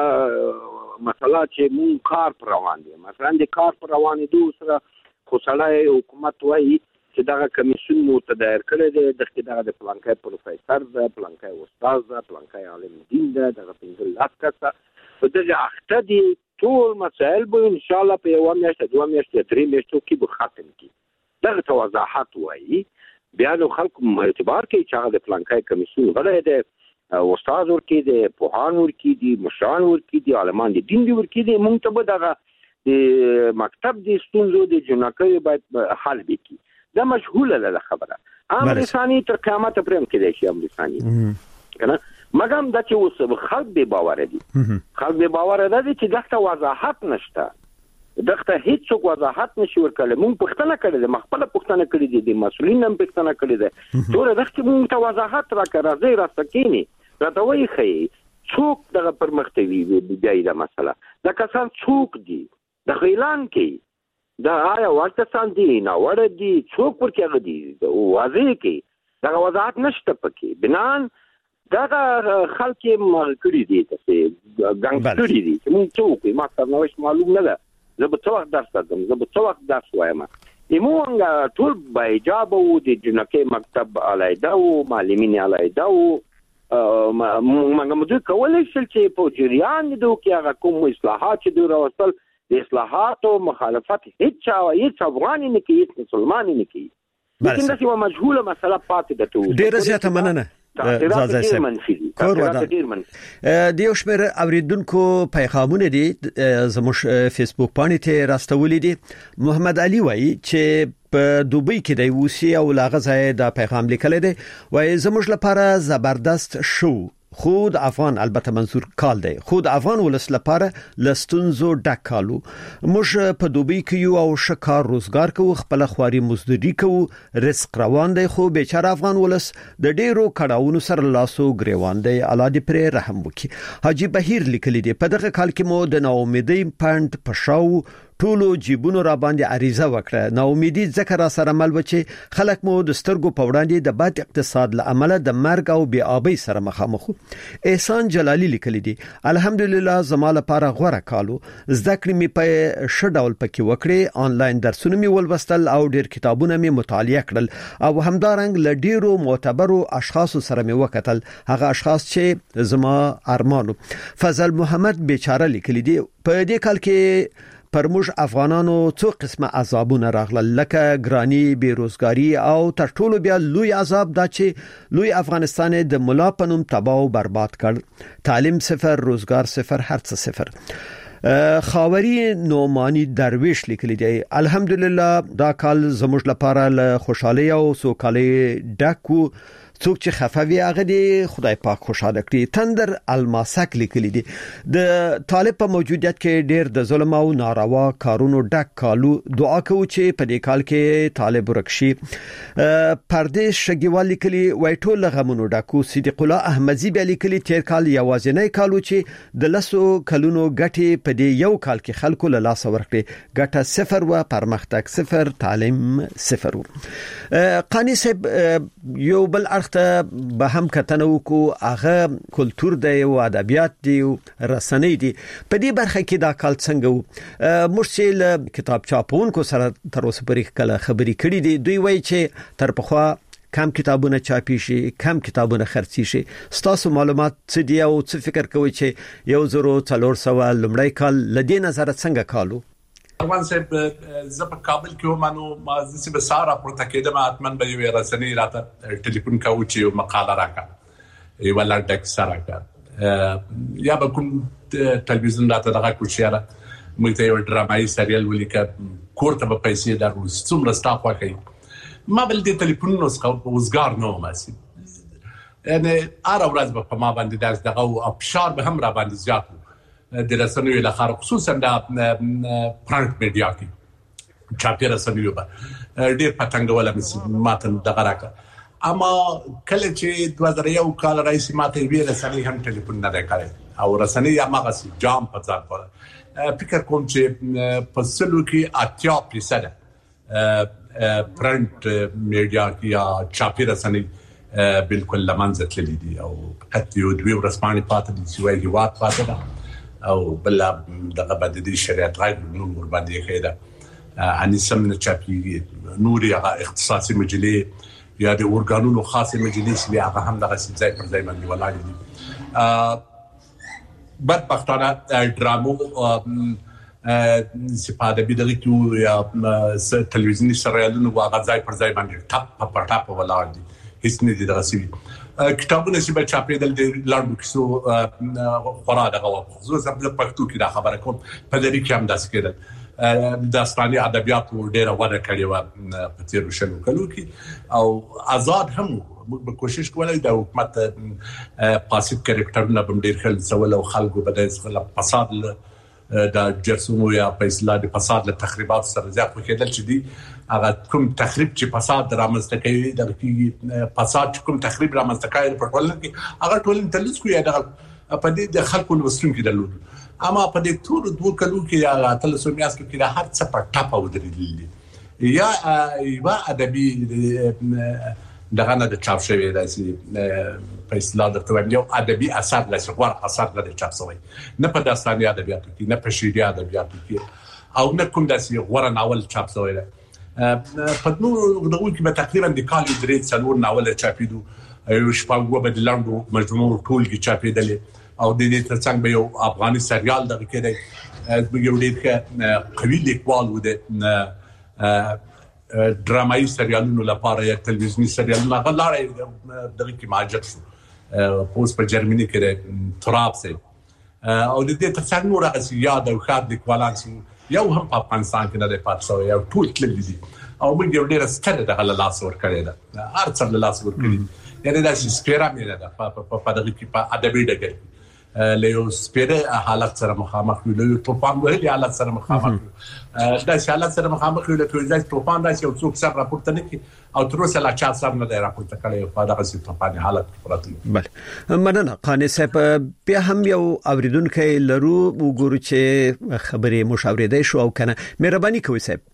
مسله چې مون کار پر روان دی، مثلا د کار پر روان دی سره خو سړی حکومت وایي چې دغه کمیسیون مو ته دایر کړی دی، دغه دغه د پلانکی پروفیسر ده، پلانکی استاد ده، پلانکی عالم دین ده، دغه پنځه لس کسه په دغه اخته دي. ټول مسایل به ان شاء الله په یوه میاشت، دوه میاشتې، درې میاشتو کې به ختم کړي. دغه ته وضاحت وایي، بیا نو خلکو اعتبار کوي چې هغه د پلانکی کمیسیون غړی دی، استاد ورکړي دی، پوهان ورکړي دي، مشران ورکړي دي، عالمان د دین دي ورکړي دي. موږ ته به دغه د مکتب د ستونزو د جنکیو باید حل وکړي. دا مشهوله ده خبره. امر ثاني تر قیامت پرېم کېدای شي امر ثاني که نه، مګم دا چې اوس خلک بې باوره دي. خلک بې باوره ده چې دغه وضاحت نشته، دغه هیڅوک وضاحت نشي ورکولی. موږ پوښتنه کړې ده، ما خپله پوښتنه کړې دي، د مسؤلین هم پوښتنه کړې ده، ټوله دغه چې موږ ته وضاحت راکړه، راځئ راسته کښېنئ، راته وایي ښیي څوک دغه پرمخ ته وي بیا یې دا مسله، دا کسان څوک دي، دغه اعلان کوي، دا آیا وړ کسان دي، ناوړه دي، څوک ورکې هغه دي، واضح کوي. دغه وضاحت نشته پکې. بنان دغه خلک یې مغ کړي دي، داسې ګنګ کړي دي چې موږ څه وکړو. ما سرنوشت معلوم نه ده، زه به څه وخت درس درځم، زه به څه وخت درس وایم. موږ ټول باحجابه وو، د جنکۍ مکتب علیحده وو، معلمین علیحده وو. موږ دوی کولی شل چې په جریان د دوی کې هغه کوم اصلاحات چې دوی راوستل، د اصلاحاتو مخالفت هیڅ چا هیڅ افغان نه کوي، هیڅ مسلمان نه کوي. لیکن دا یوه مجهوله مسله پاتې ده. ډېره زیاته مننه. د یو شمېر اوریدونکو پیغامونه دي زموږ فیسبوک باندې ته راستولې دي. محمد علي وایي چې په دوبۍ کې د اوسي او لاغزه د پیغام لیکل دي، وایي زموږ لپاره زبردست شو. خود افغان البته منظور کال دی، خود افغان ولس لپاره لستونزو ډک کالو. موږ په دوبۍ کې یو او شکار روزګار کوو، خپل خواري مزدوري کوو، رزق روان دی، خو بیچاره افغان ولس د ډیرو کډاونو سره لاسو ګریوان دی. الله دې پرې رحم وکړي. حاجی بهیر لیکلی دی، په دغه کال کې مو د ناامیدۍ پاند پښاو ټولو جیبونو را باندې عریضه وکړه. ناامیدي ځکه را سره مل و چې خلک مو د سترګو په وړاندې د بد اقتصاد له امله د مرګ او بې آبۍ سره مخامخ. احسان جلالی لیکلی دی، الحمدلله زما لپاره غوره کالو، زده کړې مې په ښه ډول پکې وکړې، آنلاین درسونه مې ولوستل او ډېر کتابونه مې مطالعه کړل او همدارنګ له ډېرو معتبرو اشخاصو سره مې وکتل، هغه اشخاص چې زما ارمانو. فضل محمد بیچاره لیکلی دی، په دې کال کې پر موږ افغانانو څو قسمه عذابونه راغله لکه ګرانی بیروزګاری او تر ټولو بیا لوی عذاب دا چې لوی افغانستان د ملا پنوم تباہ او برباد کړ تعلیم صفر روزګار صفر هر څه صفر خاوري نومانی درویش لیکلی دی الحمدلله دا کال زموږ لپاره له خوشحالي او سوکالي ډکو څوک چې خفوي هغه دی خدای پاک خوشاله کړي تندر الماسک لیکلی دی د طالب په موجودیت کې ډېر د ظلم او ناروا کارونو ډک کالو دعا کوو چې په دې کال کې طالب ورکشي پردیش شګیوال لیکلی وای ټول غمونو ډکو صدیق الله احمدزي بیا لیکلی تیر کال یوازینی کالو چې د لسو کلونو ګټي په دې یو کال کې خلکو له لاس ورکړي ګټه صفر و پرمختګ صفر تعلیم صفر قانی صاحب یو بل ارخ ته به هم کتنه وکړو هغه کلچر دی او ادبیات دی او رسنۍ دی په دې برخه کې دا کال څنګه موږ چې کتاب چاپونکو سره تر اوسه پورې کله خبرې کړې دي دوی وایي چې تر پخوا کم کتابونه چاپی شي کم کتابونه خرڅي شي ستاسو معلومات څه دی او څه فکر کوي چې یو زرو څلور سوه لمړی کال لدې نظر څنګه کالو روان صاحب زه په کابل کې ومنو ما زه به سارا پورته کېدم اتمن به یو رسنۍ راته ټلیفون کاوه چې یو مقاله راکړه یو لړډک سره راکړه یا به کوم ټلویزیون راته دغه کوشيره مې ته یو ډرامایي سریال ولیکه کوړه په پیسې درو څومره سټاف واکي ما بل دې ټلیفون نو څخه وزګار نه ماسي یعنی اره ورځ په ما باندې درس دغه او ابشار به هم را باندې زیات د رسنیو لپاره خصوصا د پرنټ میډیا کې چاپی رسنیو به ډېر پټنګول ماته دغه راکړه اما کله چې دوه زره یو کال رئیس ماته وی رسنۍ هم ټلیفون نه راکړي او رسنۍ هم هغه جام په ځان په فکر کوم چې په سلو کې اتیا فیصد پرنټ میډیا کې یا چاپی رسنۍ بالکل لمنځه تللي دي او حتی یو دوی ورسپانې پاتې دي چې وایي هیواد پاتې ده او بل دغه بددي شریعت غیر نور ور باندې خیده اني سمنه چاپی نوري اختصاصي مجلې یا د اورګانونو خاصه مجلس لري هغه هم دغه ځای پر ځای باندې ولاړ دي بدبختانه ډرامو سپاده بيدغه کې یا تلویزیونی سریالونو هغه ځای پر ځای باندې ټاپ په ټاپ ولاړ دي هیڅ نه دي دغه سوي کتابونه چې به چاپېدل د لاندو کیسو خورا دغه خصوصا په پښتو کې دا خبره کوم په دې کې هم داس کېده داستاني ادبیات ډېر وره کړی و په تیر شلو کلو کې او آزاد هم موږ کوشش کوله د حکومت پاسیف کریکټرونه بم ډېر خل سوال او خلکو به د فساد د جرسومو یا په اصطلاح د فساد له تخریبات سره زیات وکړل چې دي هغه کوم تخریب چې فساد رامنځته کوي د فساد کوم تخریب رامنځته کوي په ټولنه کې هغه ټولنه تلس کوي د په دې د خلکو لوستون کې درلود اما په دې ټول دوه کلو کې یا تلسو میاس کې د هر څه په ټاپه ودرېدل یا یو ادبي دغه نه د چاپ شوی داسي په اصطلاح د توګه یو ادبي اثر لاسه غوړ اثر نه د چاپ شوی نه په داستاني ادبیاتو کې نه په شعري ادبیاتو کې او نه کوم داسي غوړ ناول چاپ شوی دی په نو دغه کې به تقریبا د کال درې څلور ناول چاپیدو یو شپږ به د لاندو مجموعه ټول کې چاپیدل او د دې ترڅنګ به یو افغاني سریال دغه کې دی یو ډېر قوي لیکوال و د ډرامایي سریالونو لپاره یا تلویزیونی سریالونو هغه لاره دغه کې ماجر شو پوس په جرمني کې تراب سي او د دې ترڅنګ نور هغه یاد او خاط لیکوالان یو هم په افغانستان کې نه دی پات شوی یو ټول تللی دي او موږ یو ډېر ستر دغه لاس ور کړی دا هر څه له لاس ور کړی یعنی دا سپیرا مې نه ده په دغه کې په ادبي ډګر له یو سپیره حالت سره مخامخ وي له طوفان وهلي حالت سره مخامخ دا حالت سره مخامخ وي له توځي طوفان راشي او څوک سره راپورته نه کی او تر اوسه لا چا سره نه راپورته کړي په دغه طوفان حالت پراته بله مننه قانی صاحب په هم یو اوریدونکو لرو وګورو چې خبرې مشاورې شو او کنه مهرباني کوئ صاحب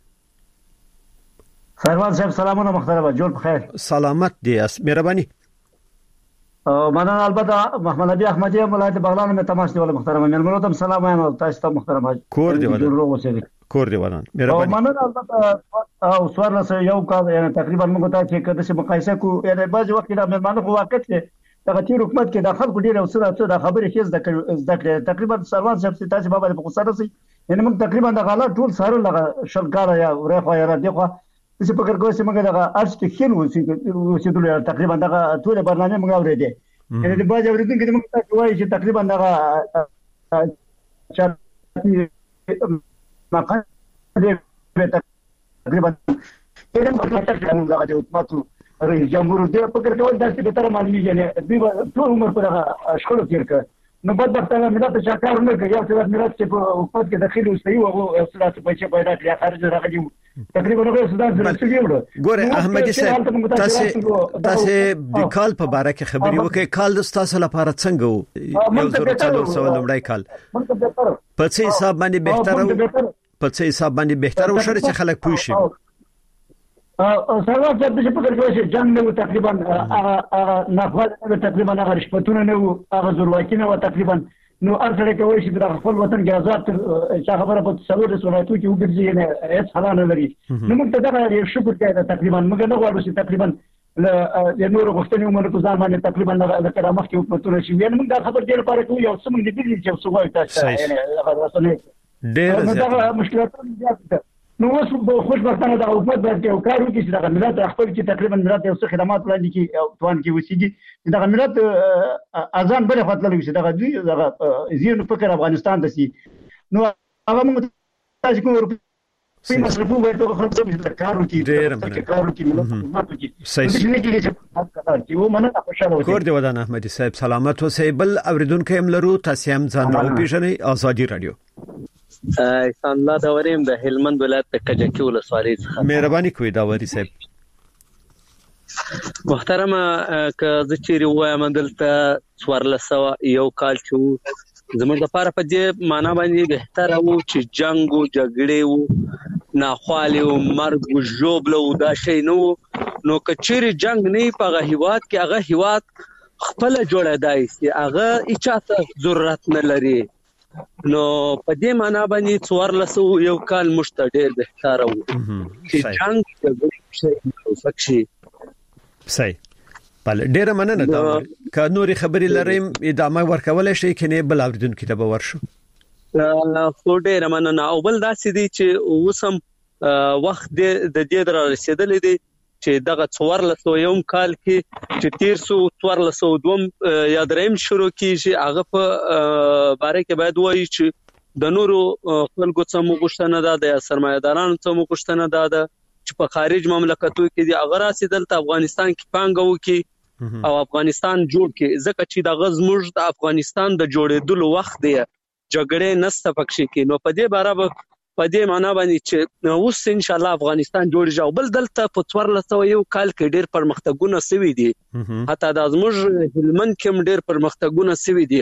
سروان صاحب سلامونه محترم جوړ بخیر سلامت دي اس مهرباني مننه البته محمد نبی احمدی ولایت بغلان مې تماس دی ول محترم مېلمنو ته سلام وایم تاسو ته محترم کور دی ولان کور دی ولان مهرباني مننه البته او سوار له یو کال یعنی تقریبا موږ ته چې کده چې مقایسه کو یعنی بعض وخت دا مېلمانو په وخت کې دغه تیر حکومت کې د خلکو ډیره اوسره څه د خبرې هیڅ د تقریبا سروان صاحب تاسو بابا په قصه رسي یعنی موږ تقریبا د غالا ټول سره لغه شل کال یا ورخه یا را دی خو څه فکر کوم چې موږ دغه ارشتخین وسیدل تقریبا دغه ټول برنامه موږ اورېدې یعنی د باج اوریدونکو کې موږ تاسو وایي چې تقریبا دغه چې ما تقریبا کله موږ تاسو موږ دغه حکومت رئیس جمهور دې فکر کول دا چې به تر معلومي یعنی دوی ټول عمر په دغه شکل کې کړ نو بدبختانه ملت چې کار نه کوي یو څه ملت چې په حکومت کې داخلي اوسي او هغه اصلاحات په چې پیدا کړی خارج راغلی تقریبا نو سودان سره څه وړو ګوره احمدي صاحب تاسو تاسو د کال په اړه کې خبري وکړئ کال د تاسو لپاره څنګه وو یو زر څلور سو لمړی کال په څه حساب باندې بهتره په څه حساب باندې بهتره وشره چې خلک پوه شي سره چې د فکر کوي چې جنگ نو تقریبا هغه نفاذ تقریبا هغه رشوتونه نو هغه زورواکینه او تقریبا نو ارسله کوي چې د خپل وطن کې آزاد چې خبره په څلور ولایتو کې وګرځي نه هیڅ حل نه لري نو موږ ته دا شکر کوي تقریبا موږ نه غواړو چې تقریبا ل نور غوښتنې عمر په ځان باندې تقریبا د کرامت کې حکومتونه شي یعنی موږ دا خبر دی لپاره کوي او څه موږ دې چې څه وایي تاسو یعنی هغه رسنۍ ډېر زیات مشکلات دي نو اوس خوشبختانه د حکومت باندې او کار وکړي چې د ملت خپل کې تقریبا ملت یو څه خدمات وړاندې کړي او توان کې وسیږي د ملت اذان بل خاطر لوي چې دغه دوی دغه زیرو فکر افغانستان د سي نو هغه موږ تاسو کوم په مصرفو ورته خپل څه کار وکړي کار وکړي ملت وکړي صحیح یو مننه خوشاله کور دی ودان احمدي صاحب سلامت اوسئ بل اوریدونکو هم لرو تاسو هم ځان راوپیژنئ ازادي رادیو احسان الله داوریم د هلمند ولایت د کجکی ولسوالۍ څخه مهرباني کوئ داوري صاحب محترمه که زه چیرې وایم دلته څوارلسو یو کال چې زموږ لپاره په دې معنا باندې بهتره وو چې جنگ او جګړې وو ناخوالي او مرګ او ژوبله او دا شی نه وو نو که چیرې جنگ نه په هغه هیواد کې هغه هیواد خپل جوړېدای شي هغه هیڅ ضرورت نه لري نو په دې معنا باندې څوارلسو یو کال مشته ډېر بهتره وو چې جنگ د شي فکشي صحیح بل ډېر مننه دا که نوري خبري لرم ادامه ورکول شي کنه بل اوریدونکو ته به ورشو خو ډېر مننه او بل داسې دي چې اوسم وخت د دې در رسیدلې دي چې دغه څوارلسو یوم کال کې چې تیر سو څوارلسو دوم یا دریم شروع کیږي هغه په باره کې باید وایي چې د نورو خلکو څخه مغشتنه ده د سرمایه‌دارانو څخه مغشتنه ده چې په خارج مملکتو کې دي هغه راسي دلته افغانستان کې پانګو کې او افغانستان جوړ کې ځکه چې د غزموج د افغانستان د جوړېدلو وخت دی جګړې نسته پکې کې نو په دې باره په دې معنا باندې چې اوس ان شاء الله افغانستان جوړ جوړ بل دلته په څوارلسو یو کال کې ډېر پرمختګونه سوي دي حتی د ازموج هلمند کې ډېر پرمختګونه سوي دي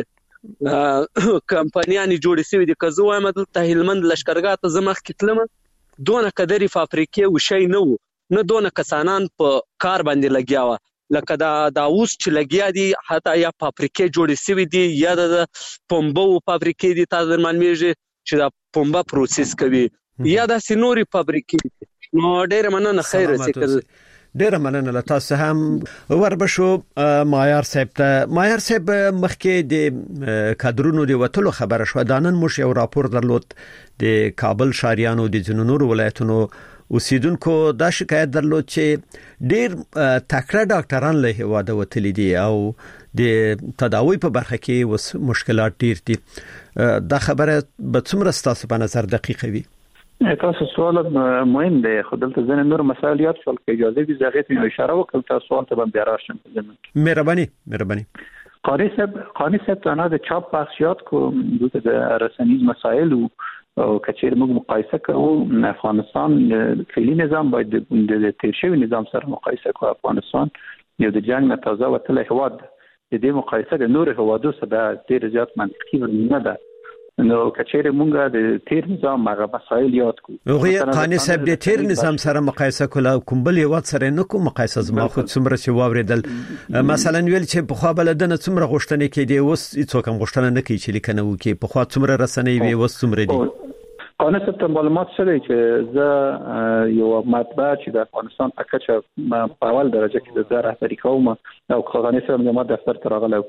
کمپنیانې جوړې سوي دي که زه وایم دلته هلمند لشکرګاه ته زه مخکې تلم دونه قدرې فابریکې وشي نه وو نه دونه کسانان په کار باندې لګیا وو لکه دا د اوس چې لګیا دي حتی یا فابریکې جوړې سوي دي یا د پمبو فابریکې دي تاسو درملمیږي چې دا پمبا پروسس کوي یا د سينوري فابریکې نو ډېر مننه خیر سیکل ډېر مننه له تاسو هم وربشو مایار صاحب ته مایار صاحب مخکې د کادرونو د وټلو خبره شو دانن مش یو راپور درلود د کابل شاریانو د جنونور ولایتونو اوسیدونکو دا شکایت درلود چې ډېر تکړه ډاکټران له هواده وتلی دي او د تداوی په برخه کې وس مشکلات ډېر دي دا خبره به څومره ستاسو په نظر دقیقه وي تاسو سوال مهم دی خو دلته ځنه نور مسائل یاد شول کې اجازه وي زغه ته اشاره وکړم تاسو سوال ته بیا راشم مهرباني مهرباني قاری صاحب قاری صاحب ته نه د چاپ بخشیات کو د رسنیز مسائل او کچیر موږ مقایسه کوو افغانستان فعلی نظام باید د تیرشوی نظام سره مقایسه کوو افغانستان یو د جنگ نه تازه وتل هواد د دې مقایسه د نور هوادو سره ډیر زیات منطقي نه ده نو کچیر مونږه د تیر نظام هغه مسائل یاد کو هغه قانی صاحب د تیر نظام سره مقایسه کوله کوم بل یو سره نه کوم مقایسه زما خود څومره چې واوریدل مثلا ویل چې په خوا بلدنه څومره غوښتنه کې دی اوس هیڅ کوم غوښتنه نه کوي چې لیکنه وکي په خوا څومره رسنۍ وي اوس څومره دي قانون ست معلومات شته چې زه یو مطبع چې د افغانستان په کچه په اول درجه کې د رهبری کوم او قانون سره د ماده دفتر ترغله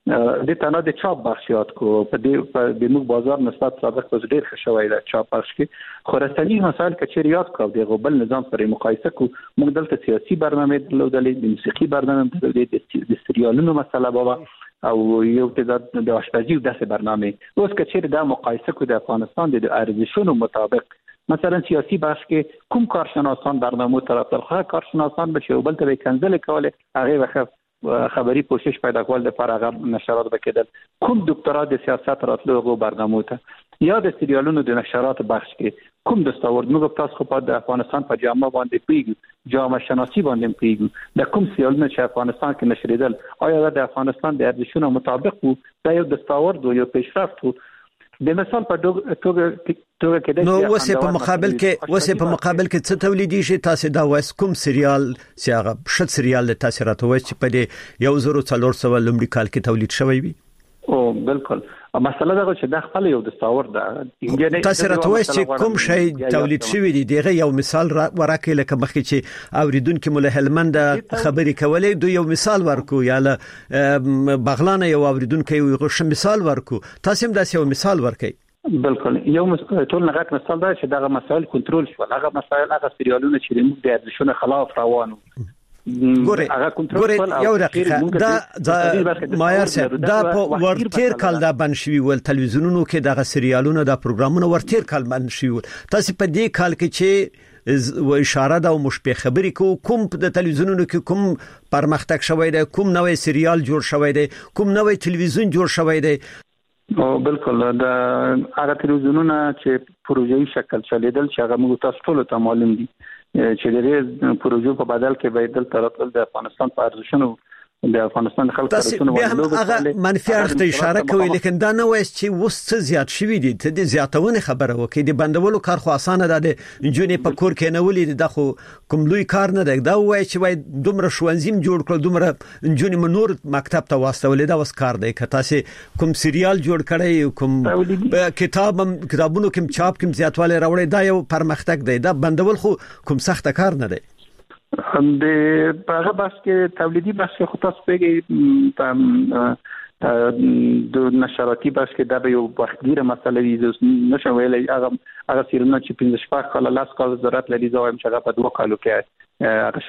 د تنه د چاپ بخش یاد کو په دې په د موږ بازار نسبت سابق په ډیر ښه شوی دی چاپ بخش کې خو رسنی مسایل کچې یاد کو د غوبل نظام سره مقایسه کو موږ دلته سیاسي برنامه درلودلې د موسیقي برنامه درلودلې د سریالونو مسله بابا او یو تعداد د آشپزي داسې برنامه اوس کچې د مقایسه کو د افغانستان د ارزښتونو مطابق مثلا سیاسي بخش کې کوم کارشناسان برنامه طرفدار کارشناسان به بل ته کنزل کوله هغه وخت خبري کوشش پیدا کول د فرغه نشرات وکړل کوم دکترا د سیاست راتلو برنامه ته یا د سریالونو د نشرات بخش کې کوم دستاورد موږ تاسو خو په افغانستان په جامه باندې پیګو جامه شناسی باندې پیګو د کوم سریالونو چې افغانستان کې نشریدل آیا د افغانستان د ارزښتونو مطابق وو دا یو دستاورد یو پیشرفت وو د مثال په توګه توګه کې نو وسه په مقابل کې وسه په مقابل کې څه تولیدي شي تاسو دا وس کوم سریال سیاغه شت سریال د تاثیرات وای چې په دې یو زرو څلور سو لومړي کال کې تولید شوی وي او بالکل مسله دا چې د خپل یو دستاور ده تاثیرات وای چې کوم شی تولید شوی دی دغه یو مثال ورکه لکه مخکې چې اوریدونکو مله هلمند خبرې کولې دوی یو مثال ورکو یا له بغلان یو اوریدونکو یو مثال ورکو تاسو هم داسې یو مثال ورکئ بالکل یو ټول نغت مثال دا چې دغه مسائل کنټرول شو هغه مسائل هغه سریالونه چې موږ د ارزښتونو خلاف روانو ګوره ګوره یو دقیقه دا مایر صاحب دا په ورتیر کال دا بنشوي ول تلویزیونونو کې دغه سریالونه د پروګرامونو ورتیر کال بنشوي تاسو په دې کال کې چې و اشاره دا مشبه خبري کو کوم د تلویزیونونو کې کوم پرمختګ شوی دی کوم نوې سریال جوړ شوی دی کوم نوې تلویزیون جوړ شوی دی او بالکل دا هغه تلویزیونونه چې پروژې شکل چلیدل چې هغه موږ تاسو ټول ته معلوم دي چې د دې پروژو په بدل کې به دل ترتل د افغانستان په ارزښتونو د افغانستان خلک ارزښتونو باندې هغه منفي اړخ ته اشاره کوي لیکن دا نه وایي چې وسه زیات شوی دي ته د زیاتونه خبره وکړي د بندولو کار خو اسانه ده د انجونې په کور کې نه ولې د خو کوم لوی کار نه ده دا وایي چې وای دومره شوانزیم جوړ کړ دومره انجونې منور مکتب ته واستولې دا وس کار دی که تاسو کوم سریال جوړ کړی کوم کتاب کتابونو کوم چاپ کوم زیاتواله راوړی دا یو پرمختګ دی دا بندول خو کوم سخت کار نه دی د هغه بس کې تولیدي بس خو تاسو پیږي د نشراتي بس کې دا یو وختګیره مسله وي نشو ویلای هغه هغه سیرونه چې پنځه شپږ کال لاس کال ضرورت لري زاویم چې هغه په دوه کالو کې هغه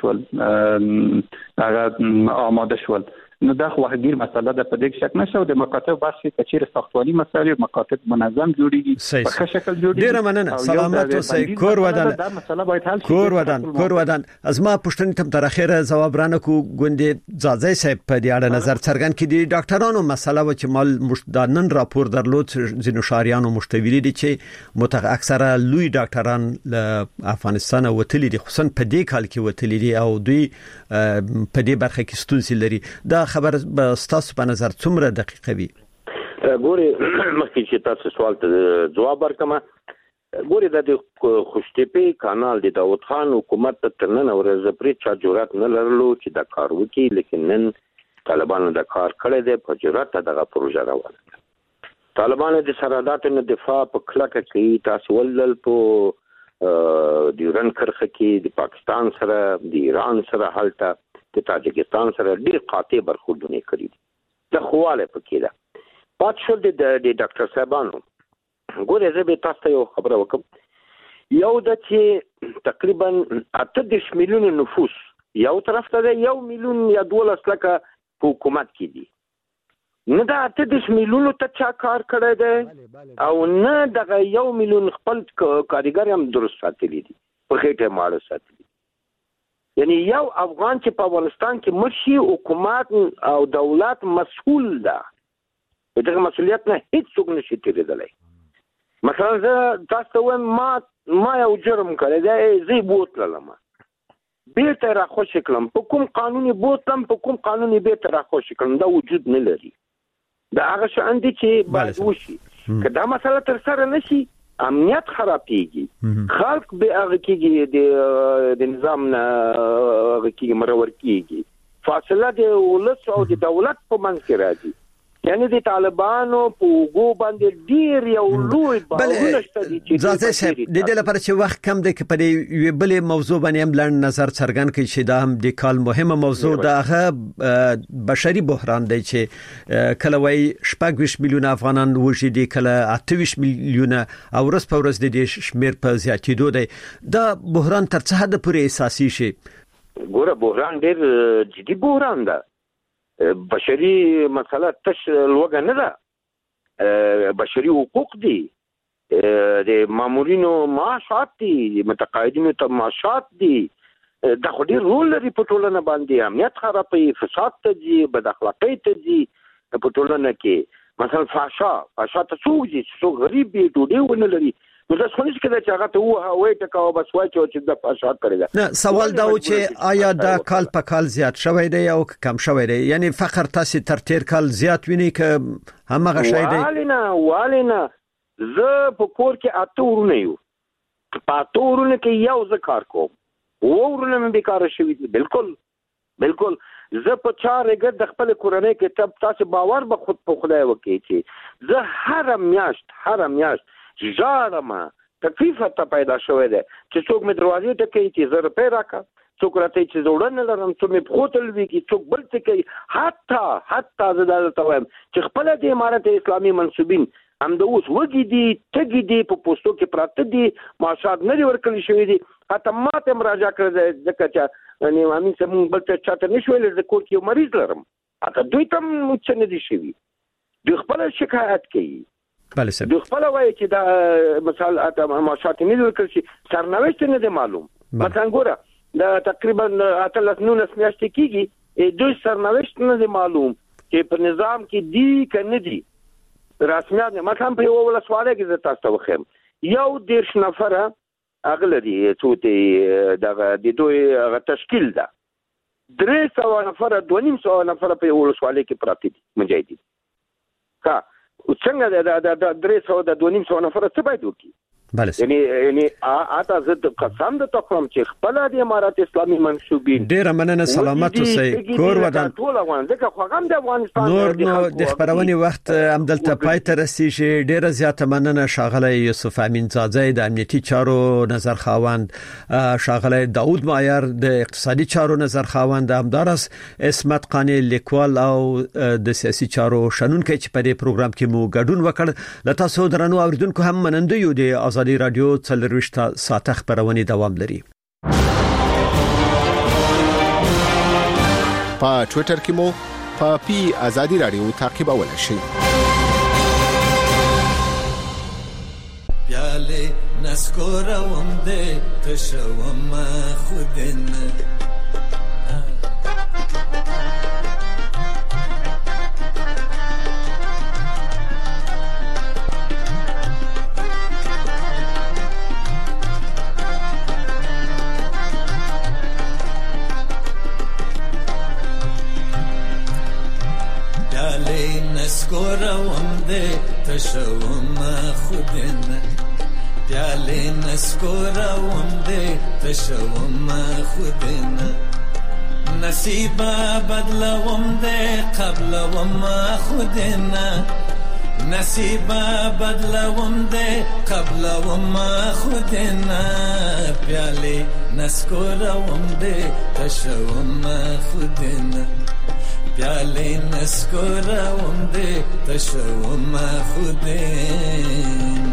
شول هغه آماده شول نو دا خو وختګیر مسله ده په دې شک نشو د مکاتب بس کې کچیر ساختماني مسایل مکاتب منظم جوړیږي په ښه شکل جوړیږي ډیر مننه سلامت اوسئ کور ودان دا مسله باید حل شي کور ودان کور ودان از ما پښتنې تم تر اخره جواب رانه کو ګوندې ځاځي صاحب په دې اړه نظر څرګند کړي ډاکټرانو مسله و چې مال مشدانن راپور درلود زینو شاریانو مشتویلي دي چې متخ اکثره لوی ډاکټران له افغانستان وتلي دي خصوصا په دې کال کې وتلي دي او دوی په دې برخه کې ستونزې لري دا خبر به تاسو په نظر څومره دقیقه وي ګوري مخکې چې تاسو سوال ته جواب ورکما ګوري د خوشتپی کانال د داوود خان حکومت تر نن ورځ پرې چا جرأت نه لرلو چې دا کار وکړي لیکن نن طالبانو دا کار کړی دی په جرأت دغه پروژه روانه طالبانو د سرحداتو نه دفاع په کلکه کوي تاسو ولل په د ایران کرخه کې د پاکستان سره د ایران سره حالت د تاجکستان سره ډیر قاطع برخوردونه کړی د خواله پکې ده پات شو د ډاکټر صاحبانو ګوره زه به تاسو یو خبره وکم یو د چې تقریبا اته میلیون نفوس یو طرف ته یو میلیون یا دولس لکه حکومت کې دي نه دا اته میلیون ته چا کار کړی دی او نه دغه یو میلیون خپل کاریګر هم درست ساتلی دي په خېټه ماړه ساتلی یعنی یو افغان چې په افغانستان کې مرشي حکومت او دولت مسؤل ده دغه مسؤلیت نه هیڅ څوک نشي تیریدلی مثلا زه تاسو وایم ما ما یو جرم کړی دی زه بوتلم بیرته را خوش کړم په کوم قانوني بوتلم په کوم قانوني بیرته را خوش کړم دا وجود نه لري دا هغه شان دي چې باید وشي که دا مسله تر سره نشي امنیت خرابېږي خلک به هغه کېږي د نظام نه هغه کېږي مرور کېږي فاصله د ولس او د دولت په منځ کې راځي یعنی د طالبانو په وګو باندې ډیر یو لوی باورونه شته چې ځکه چې د دې لپاره چې وخت کم دی کې په دې بلې موضوع باندې هم لاند نظر څرګند کړي چې دا هم د کال مهمه موضوع ده هغه بشري بحران دی چې کله وای شپږ ویشت میلیون افغانان وژي دي کله اته ویشت میلیون او ورځ په ورځ د دې شمیر په زیاتېدو دی دا بحران تر څه حد پورې اساسي شي ګوره بحران ډیر جدي بحران ده بشري مسله تش لوګه نه ده بشري حقوق دي د مامورینو معاشات دي متقاعدینو ته معاشات دي دا خو ډیر رول لري په ټولنه باندې امنیت خرابوي فساد ته دي بد اخلاقۍ ته دي په ټولنه کې مثلا فحشا فحشا ته څوک دي څوک غریب دي ډوډۍ ونه لري نو دا څنګه چې دا چې هغه ته وه وای ټکاو بس وای چې د فحشا کړی نه سوال دا و چې آیا دا کال په کال زیات شوی دی او کم شوی دی یعنی فقر تاسو تر تیر کال زیات ویني که همغه شی دی والینا والینا زه په کور کې اته ورونه یو په اته ورونه کې یو ز کار کوم ورونه مې بیکاره شوی دي بالکل بالکل زه په چار رګ د خپل کورنۍ کې تب تاسو باور به خود په خدای وکړي چې زه هر میاشت هر میاشت ژړم تکلیف ته پیدا شوی دی چې څوک مې دروازې ته کوي چې زه روپۍ راکړه څوک راته چې زه وړه نه لرم څوک مې پښو ته لوي کوي څوک بل څه کوي حتی حتی زه دا درته وایم چې خپله د امارت اسلامي منصوبین همدا اوس وږي دي تږي دي په پوستو کې پراته دي معاشات نه دي ورکړل شوي دي حتی ما ته مراجعه کړې ده ځکه چې یعنې امین صاحب موږ بل ته چاته نه شو ویلی زه کور کې یو مریض لرم حتی دوی ته هم څه نه دي شوي دوی خپله شکایت کوي بله صاحب دوی خپله وایي چې دا مثال معاشات نه دي ورکړل شي سرنوشت نه دی معلوم مثلا ګوره دا تقریبا اتلس نولس میاشتې کېږي دوی سرنوشت نه دی معلوم چې په نظام کې دي که نه دي رسمیات نه مثلا په یو ولسوالۍ کې زه تاسو ته وښیم یو دېرش نفره هغه لري څو ته دغه د دوی هغه تشکیل ده درې سوه نفره دوه نیم سوه نفره په یو ولسوالۍ کې پراته دي مجاهدین ښه څنګه د درې سوه د دوه نیم سوه نفره څه باید وکړي بله یعنی یعنی اته زه قسم د تخم چې خپل د امارات اسلامي منسوبین ډیر مننه سلامت اوسئ کور ودان ټول افغان ځکه خو هم د افغانستان نور نو د خبرونې وخت همدلته پای ته رسیږي ډیره زیاته مننه شاغله یوسف امین زاده د امنیتي چارو نظر خاوند شاغله داوود مایر د اقتصادي چارو نظر خاوند همدارس اسمت قانی لیکوال او د سیاسي چارو شنونکو چې په دې پروګرام کې مو ګډون وکړ لته سو درنو اوریدونکو هم مننده یو د ازادي رادیو څلرويشت ساعته خبرونه دوام لري په ټوئیټر کې مو په پی ازادي رادیو تعقیبولای شئ پیاله نسکوروم دې تشوم خودن نسکوروم دې تشوم خودن پیاله نسکوروم دې تشوم خودن نصیب بدلوم دې قبلوم خودن نصیب بدلوم دې قبلوم خودن پیاله نسکوروم دې تشوم خودن پیاله نسکوروم دې تشوم خودن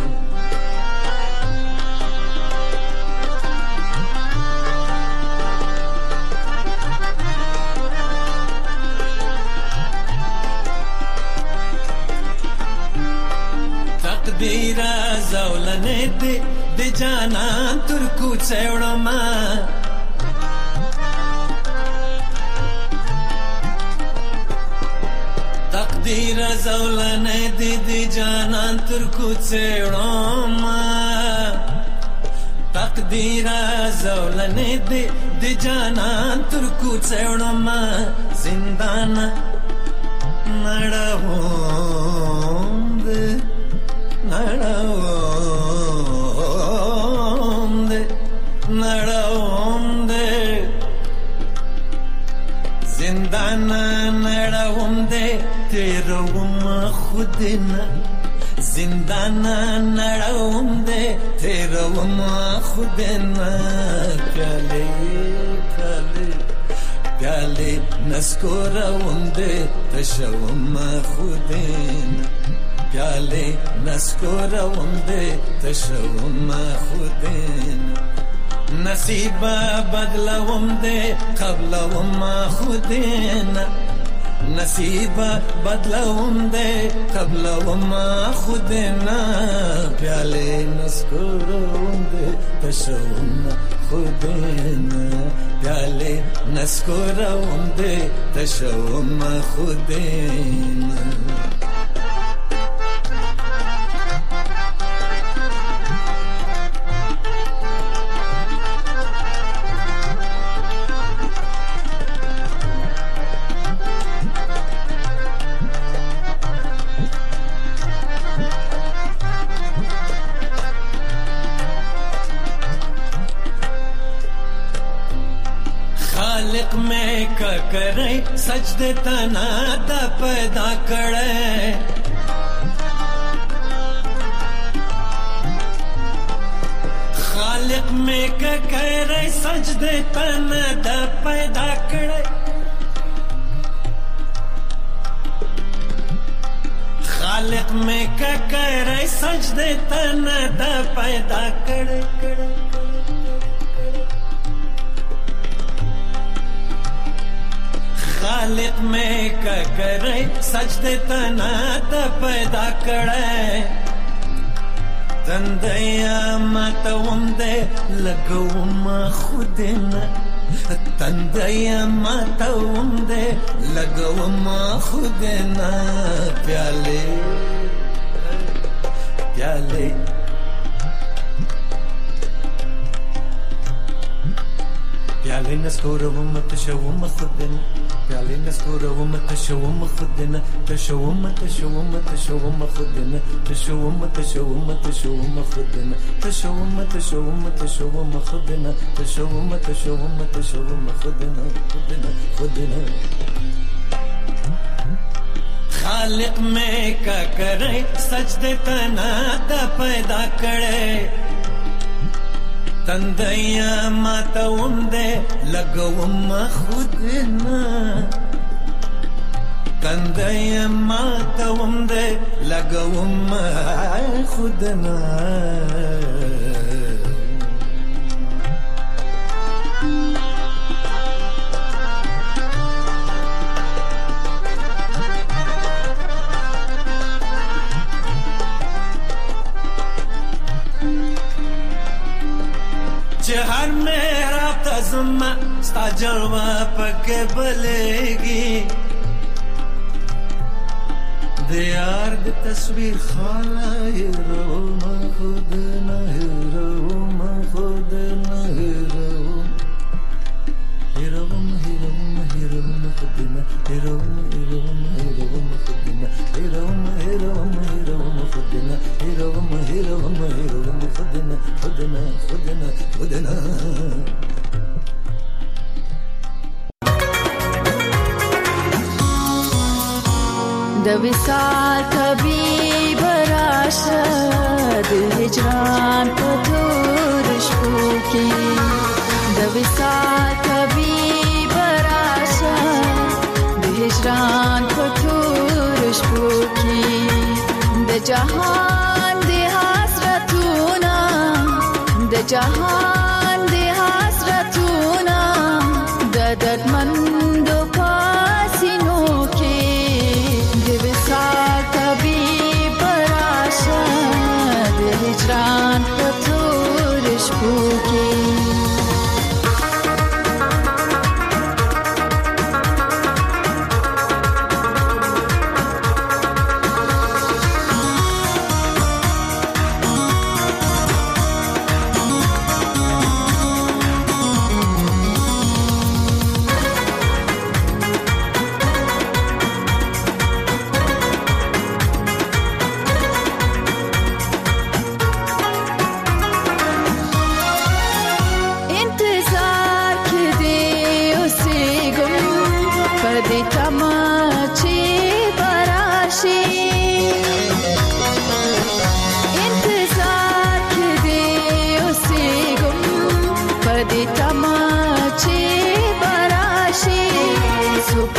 تقدیر زولنه دې د جانان تر کوڅه وړم تقدیر زولنه دی دی جانان تر کوڅه وړم تقدیر زولنه دی دی جانان تر کوڅه وړم زندان نړوم دې نړوم دې نړوم دې زندان نړوم دې تیروم خودنا زندان نړوم دې تیروم خودنا پیاله پیاله پیاله نسکوروم دې تشوم خودنا پیاله نسکوروم دې تشوم خودنا نصیب بدلوم دې قبلوم خودنا نصیب بدلوم دے قبلوم خودنا پیالے نسکوروم دے تشوم خودنا پیالے نسکوروم دے تشوم خودنا करे सजदे तना दा पैदा करे खालिक में का करे सजदे तना दा पैदा करे खालिक में का करे सजदे तना दा पैदा करे करे खालिक में का करे सजदे तना दा पैदा करे तंदया मातवम दे लगवम खुदना तंदया मातवम दे लगवम खुदना प्याले प्याले प्याले नस्कोरवम तशवम खुदना प्याले नस्कोरवम तशवम खुदना तशवम तशवम तशवम खुदना तशवम तशवम तशवम खुदना तशवम तशवम तशवम खुदना तशवम तशवम तशवम खुदना खुदना खुदना खालिक में का करे सजदे तना दा पैदा करे तंदया मातवम दे लगवम खुदना तंदया मातवम दे लगवम खुदना हर मेरा तज़मा स्ता जलवा पके बलेगी दियार दी तस्वीर खाला हीरो मा खुद न हीरो मा खुद न हीरो हीरो हीरो हीरो खुद न हीरो हीरो हीरो खुद न हीरो हीरो हीरो खुद न हीरो हीरो हीरो खुद न खुद न खुद न खुद न د وصال طبيب راشد هجران په تور شپو کې د وصال طبيب راشد هجران په تور شپو کې د جهان د حسرتونه د جهان د حسرتونه د دردمند پاسینو کې د وصال طبيب راشد هجران په تور شپو کې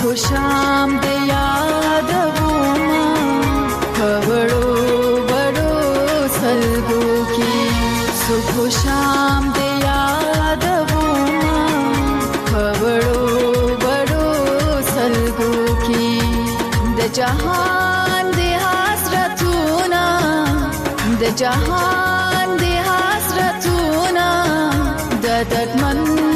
صبح شام د یادوما پوړو وړو سلګو کې صبح شام د یادوما پوړو وړو سلګو کې د جهان د حسرتونه د جهان د حسرتونه د دردمن